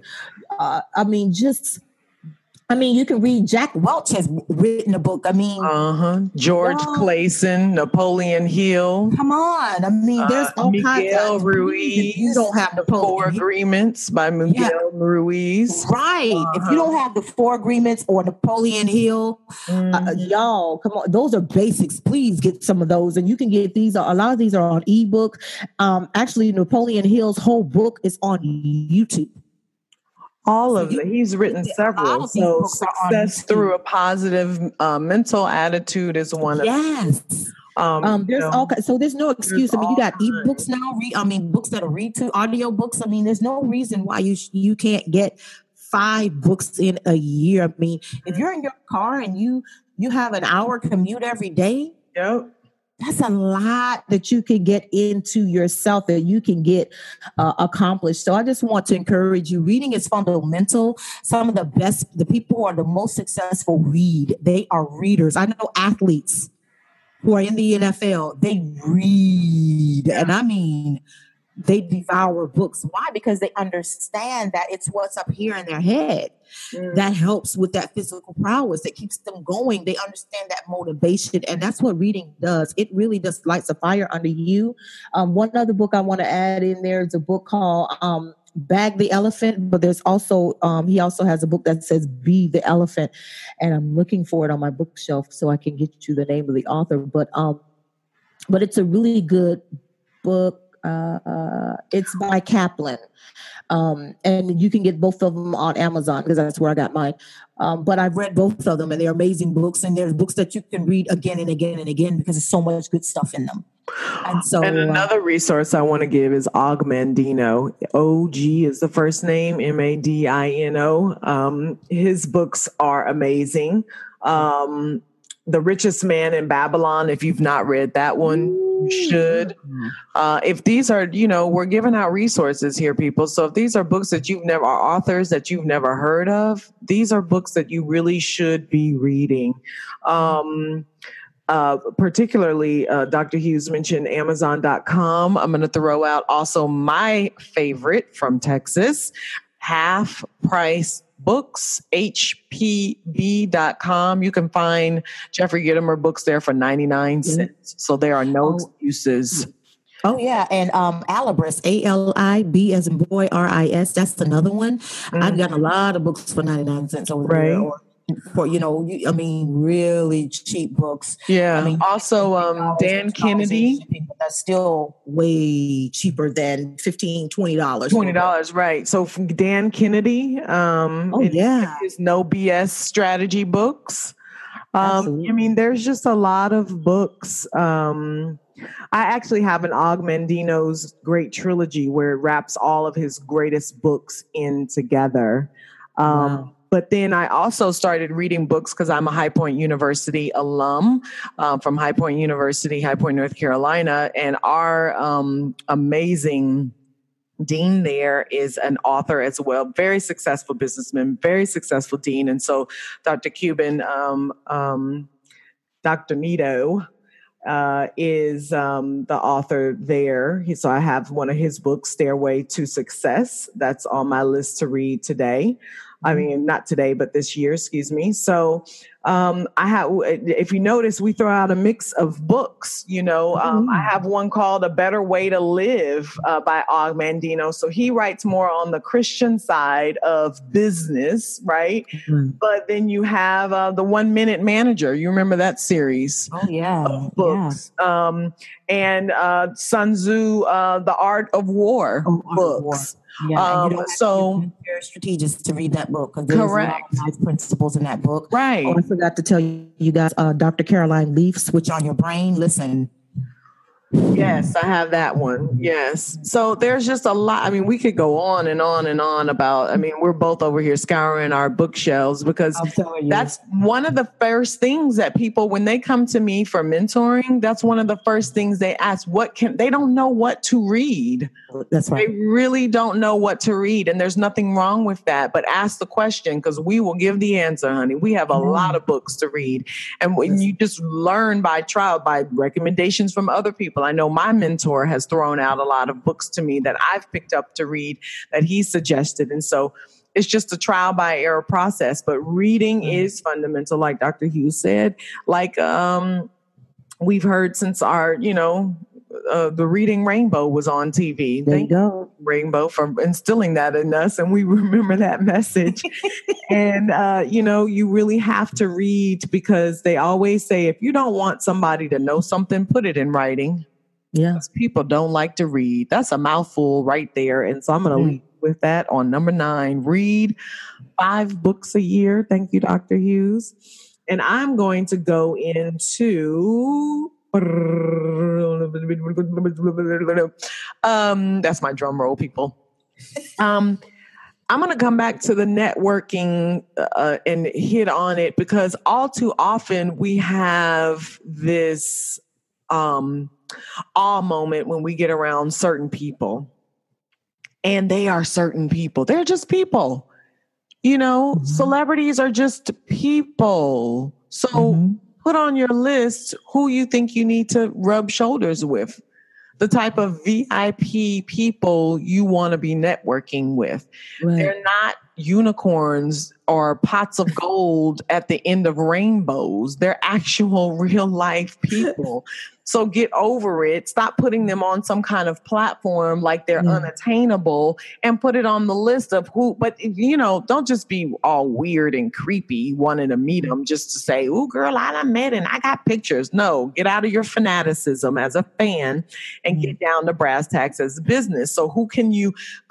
you can read. Jack Welch has written a book. George Clayson, Napoleon Hill. Come on. I mean, there's all kinds Miguel Ruiz. You don't have Napoleon. 4 Agreements by Miguel Ruiz. Right. If you don't have the 4 Agreements or Napoleon Hill, y'all, come on. Those are basics. Please get some of those. And you can get these. A lot of these are on ebook. Actually, Napoleon Hill's whole book is on YouTube. All of it. He's written several. So Success Through a Positive Mental Attitude is one of them. There's all so there's no excuse. I mean, you got ebooks now. Books that are read to audio books. I mean, there's no reason why you can't get 5 books in a year. I mean, if you're in your car and you have an hour commute every day. Yep. That's a lot that you can get into yourself, that you can get accomplished. So I just want to encourage you. Reading is fundamental. Some of the people who are the most successful read. They are readers. I know athletes who are in the NFL, they read. And I mean, they devour books. Why? Because they understand that it's what's up here in their head that helps with that physical prowess, that keeps them going. They understand that motivation, and that's what reading does. It really just lights a fire under you. One other book I want to add in there is a book called Bag the Elephant, but there's also he also has a book that says Be the Elephant, and I'm looking for it on my bookshelf so I can get you the name of the author. But it's a really good book. It's by Kaplan. And you can get both of them on Amazon because that's where I got mine. But I've read both of them and they're amazing books. And there's books that you can read again and again and again because there's so much good stuff in them. And so, and another resource I want to give is Og Mandino. OG is the first name, Madino. His books are amazing. The Richest Man in Babylon. If you've not read that one, you should. If these are, we're giving out resources here, people. So if these are books that are authors that you've never heard of, these are books that you really should be reading. Particularly, Dr. Hughes mentioned Amazon.com. I'm going to throw out also my favorite from Texas, Half Price Books, HPB.com. You can find Jeffrey Gitomer books there for 99 cents. So there are no excuses. Oh, yeah. And Alibris, ALIB as in boy, RIS. That's another one. I've gotten a lot of books for 99 cents over there. For, really cheap books. Yeah. Also, Dan Kennedy. That's still way cheaper than $15, $20. $20, right. So from Dan Kennedy, his No BS strategy books. There's just a lot of books. I actually have an Og Mandino's great trilogy where it wraps all of his greatest books in together. Wow. But then I also started reading books because I'm a High Point University alum from High Point University, High Point, North Carolina. And our amazing dean there is an author as well, very successful businessman, very successful dean. And so Dr. Cuban, Dr. Nito, is the author there. So I have one of his books, Stairway to Success. That's on my list to read today. I mean, not today, but this year, excuse me. So if you notice, we throw out a mix of books, I have one called A Better Way to Live by Og Mandino. So he writes more on the Christian side of business, right? Mm-hmm. But then you have the 1 Minute Manager. You remember that series? Oh, yeah. Of books. Yeah. And Sun Tzu, The Art of War books. Yeah, and you don't have to be very strategic to read that book because there's a lot of nice principles in that book. Right. Oh, I forgot to tell you guys, Dr. Caroline Leaf, Switch on Your Brain. Listen. Yes, I have that one. Yes. So there's just a lot. I mean, we could go on and on and on about, we're both over here scouring our bookshelves because that's one of the first things that people, when they come to me for mentoring, that's one of the first things they ask, they don't know what to read. That's right. They really don't know what to read. And there's nothing wrong with that, but ask the question because we will give the answer, honey. We have a lot of books to read. And when you just learn by trial, by recommendations from other people. I know my mentor has thrown out a lot of books to me that I've picked up to read that he suggested. And so it's just a trial by error process, but reading is fundamental. Like Dr. Hughes said, we've heard since our, the Reading Rainbow was on TV. Thank you, Rainbow, for instilling that in us. And we remember that message. And, you really have to read because they always say, if you don't want somebody to know something, put it in writing. Yeah. Because people don't like to read. That's a mouthful right there. And so I'm going to leave with that on number 9. Read 5 books a year. Thank you, Dr. Hughes. And I'm going to go into... that's my drum roll, people. I'm going to come back to the networking and hit on it because all too often we have this awe moment when we get around certain people. And they are certain people. They're just people. Celebrities are just people. So put on your list who you think you need to rub shoulders with. The type of VIP people you want to be networking with. Right. They're not unicorns or pots of gold at the end of rainbows. They're actual real life people. So get over it. Stop putting them on some kind of platform like they're unattainable, and put it on the list of who. But, don't just be all weird and creepy wanting to meet them just to say, "Oh, girl, I done met and I got pictures." No, get out of your fanaticism as a fan and get down to brass tacks as a business. So who can you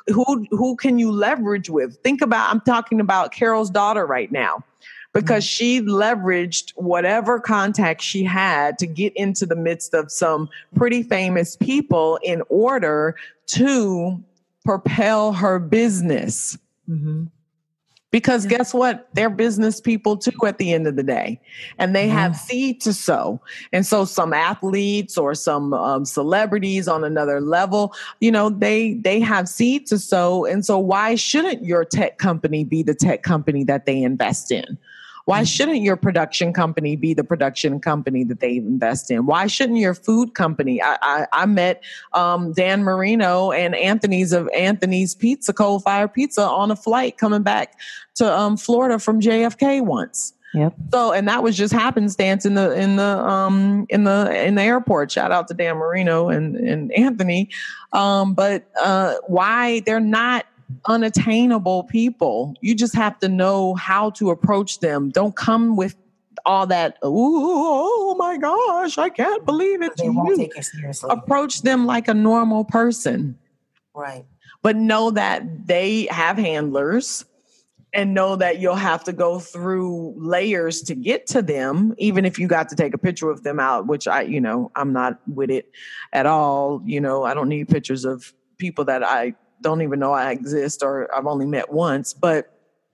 leverage with? I'm talking about Carol's daughter right now, because she leveraged whatever contact she had to get into the midst of some pretty famous people in order to propel her business. Mm-hmm. Because guess what? They're business people too at the end of the day. And they have seed to sow. And so some athletes or some celebrities on another level, they have seed to sow. And so why shouldn't your tech company be the tech company that they invest in? Why shouldn't your production company be the production company that they invest in? Why shouldn't your food company? I met Dan Marino and Anthony's Pizza, Cold Fire Pizza, on a flight coming back to Florida from JFK once. Yep. So, and that was just happenstance in the airport. Shout out to Dan Marino and Anthony. But why they're not unattainable people. You just have to know how to approach them. Don't come with all that, oh my gosh, I can't believe it. They won't take it seriously. Approach them like a normal person. Right. But know that they have handlers, and know that you'll have to go through layers to get to them, even if you got to take a picture of them out, which I'm not with it at all. I don't need pictures of people that I don't even know I exist or I've only met once, but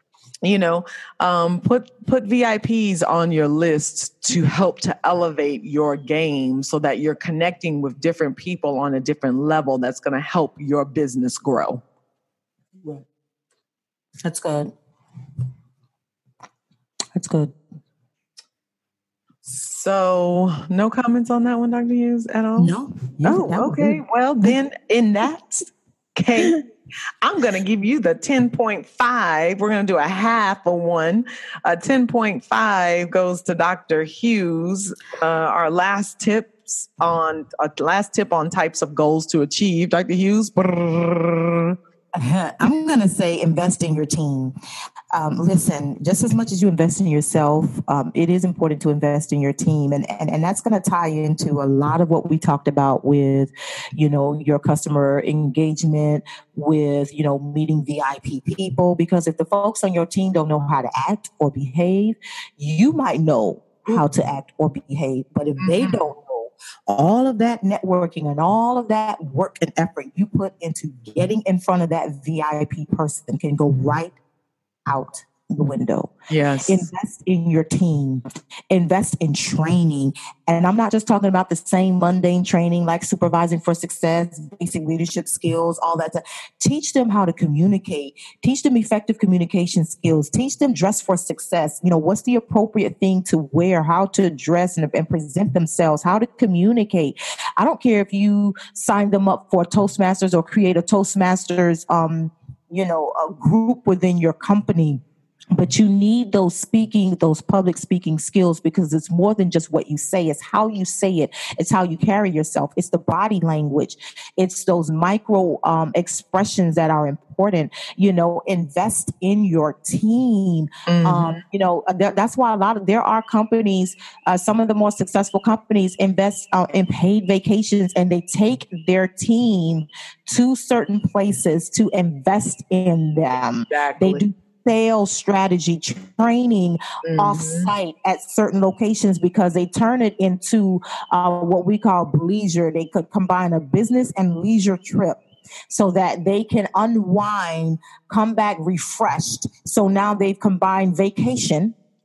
put VIPs on your list to help to elevate your game so that you're connecting with different people on a different level that's going to help your business grow. That's good. That's good. So no comments on that one, Dr. Hughes, at all? No. Oh, okay. Well, then in that case, I'm going to give you the 10.5. We're going to do a half of one. 10.5 goes to Dr. Hughes. Our last tip on types of goals to achieve. Dr. Hughes. I'm going to say invest in your team. Listen, just as much as you invest in yourself, it is important to invest in your team. And that's going to tie into a lot of what we talked about with, your customer engagement, with, meeting VIP people. Because if the folks on your team don't know how to act or behave, you might know how to act or behave. But if they don't know, all of that networking and all of that work and effort you put into getting in front of that VIP person can go right out the window. Yes. Invest in your team. Invest in training. And I'm not just talking about the same mundane training like supervising for success, basic leadership skills, all that stuff. Teach them how to communicate. Teach them effective communication skills. Teach them dress for success. What's the appropriate thing to wear, how to dress and present themselves, how to communicate. I don't care if you sign them up for Toastmasters or create a Toastmasters, a group within your company. But you need those public speaking skills, because it's more than just what you say. It's how you say it. It's how you carry yourself. It's the body language. It's those micro expressions that are important. Invest in your team. That's why there are companies, some of the more successful companies invest in paid vacations, and they take their team to certain places to invest in them. Exactly. They do sales strategy training off-site at certain locations, because they turn it into what we call leisure. They could combine a business and leisure trip so that they can unwind, come back refreshed. So now they've combined vacation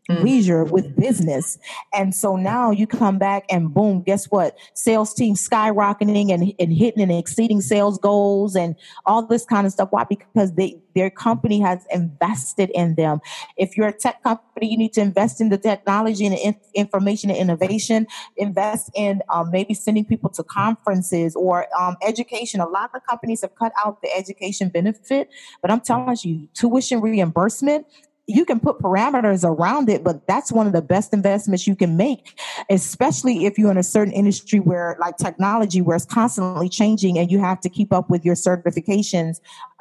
leisure with business. And so now you come back and boom, guess what? Sales team skyrocketing and hitting and exceeding sales goals and all this kind of stuff. Why? Because their company has invested in them. If you're a tech company, you need to invest in the technology and information and innovation, invest in maybe sending people to conferences or education. A lot of companies have cut out the education benefit, but I'm telling you, tuition reimbursement, you can put parameters around it, but that's one of the best investments you can make, especially if you're in a certain industry where, like technology, where it's constantly changing and you have to keep up with your certifications.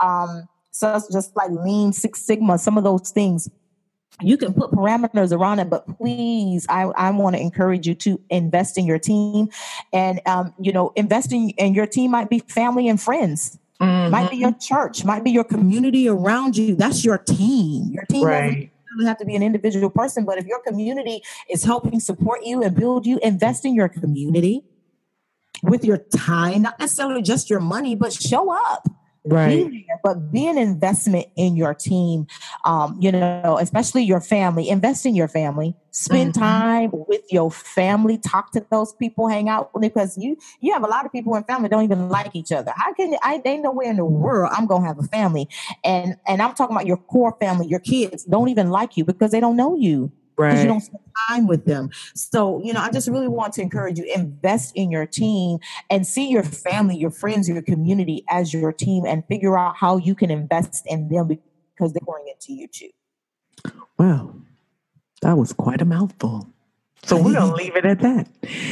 So it's just like Lean Six Sigma, some of those things. You can put parameters around it, but please, I want to encourage you to invest in your team. And, investing in your team might be family and friends. Mm-hmm. Might be your church, might be your community around you. That's your team. Your team doesn't have to be an individual person, but if your community is helping support you and build you, invest in your community with your time, not necessarily just your money, but show up. Right. But be an investment in your team, especially your family. Invest in your family. Spend time with your family. Talk to those people. Hang out with them, because you have a lot of people in family don't even like each other. How can they nowhere in the world I'm gonna have a family? And I'm talking about your core family. Your kids don't even like you because they don't know you. Because you don't spend time with them. So, I just really want to encourage you, invest in your team and see your family, your friends, your community as your team, and figure out how you can invest in them because they're pouring into you too. Wow, that was quite a mouthful. So we're going to leave it at that.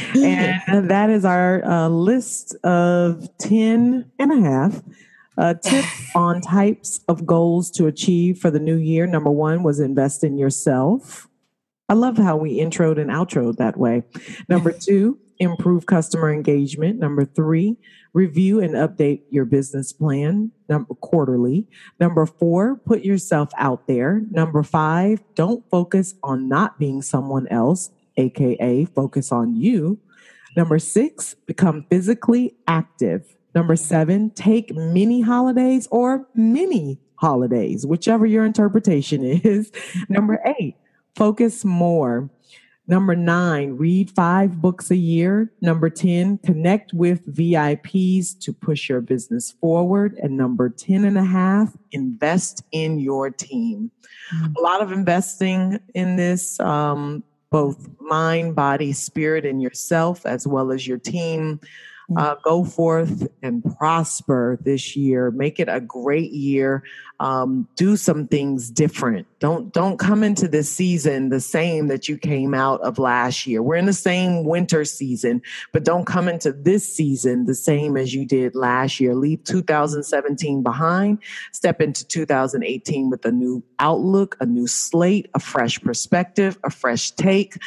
And that is our list of 10 and a half tips on types of goals to achieve for the new year. Number 1 was invest in yourself. I love how we introed and outroed that way. Number 2, improve customer engagement. Number 3, review and update your business plan quarterly. Number 4, put yourself out there. Number 5, don't focus on not being someone else, aka focus on you. Number 6, become physically active. Number 7, take mini holidays or mini holidays, whichever your interpretation is. Number 8, focus more. Number 9, read 5 books a year. Number 10, connect with VIPs to push your business forward. And number 10 and a half, invest in your team. A lot of investing in this, both mind, body, spirit, and yourself, as well as your team. Go forth and prosper this year. Make it a great year. Do some things different. Don't come into this season the same that you came out of last year. We're in the same winter season, but don't come into this season the same as you did last year. Leave 2017 behind. Step into 2018 with a new outlook, a new slate, a fresh perspective, a fresh take.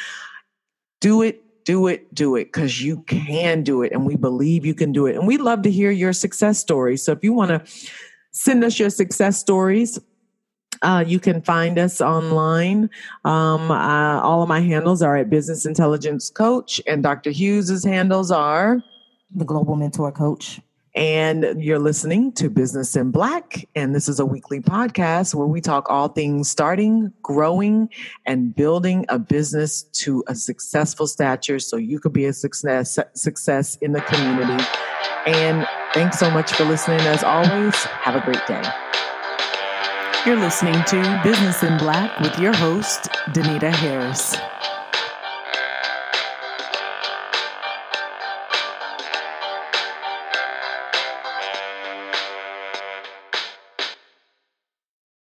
Do it, because you can do it, and we believe you can do it. And we'd love to hear your success stories. So if you want to send us your success stories, you can find us online. All of my handles are at Business Intelligence Coach, and Dr. Hughes's handles are The Global Mentor Coach. And you're listening to Business in Black. And this is a weekly podcast where we talk all things starting, growing, and building a business to a successful stature so you could be a success in the community. And thanks so much for listening. As always, have a great day. You're listening to Business in Black with your host, Danita Harris.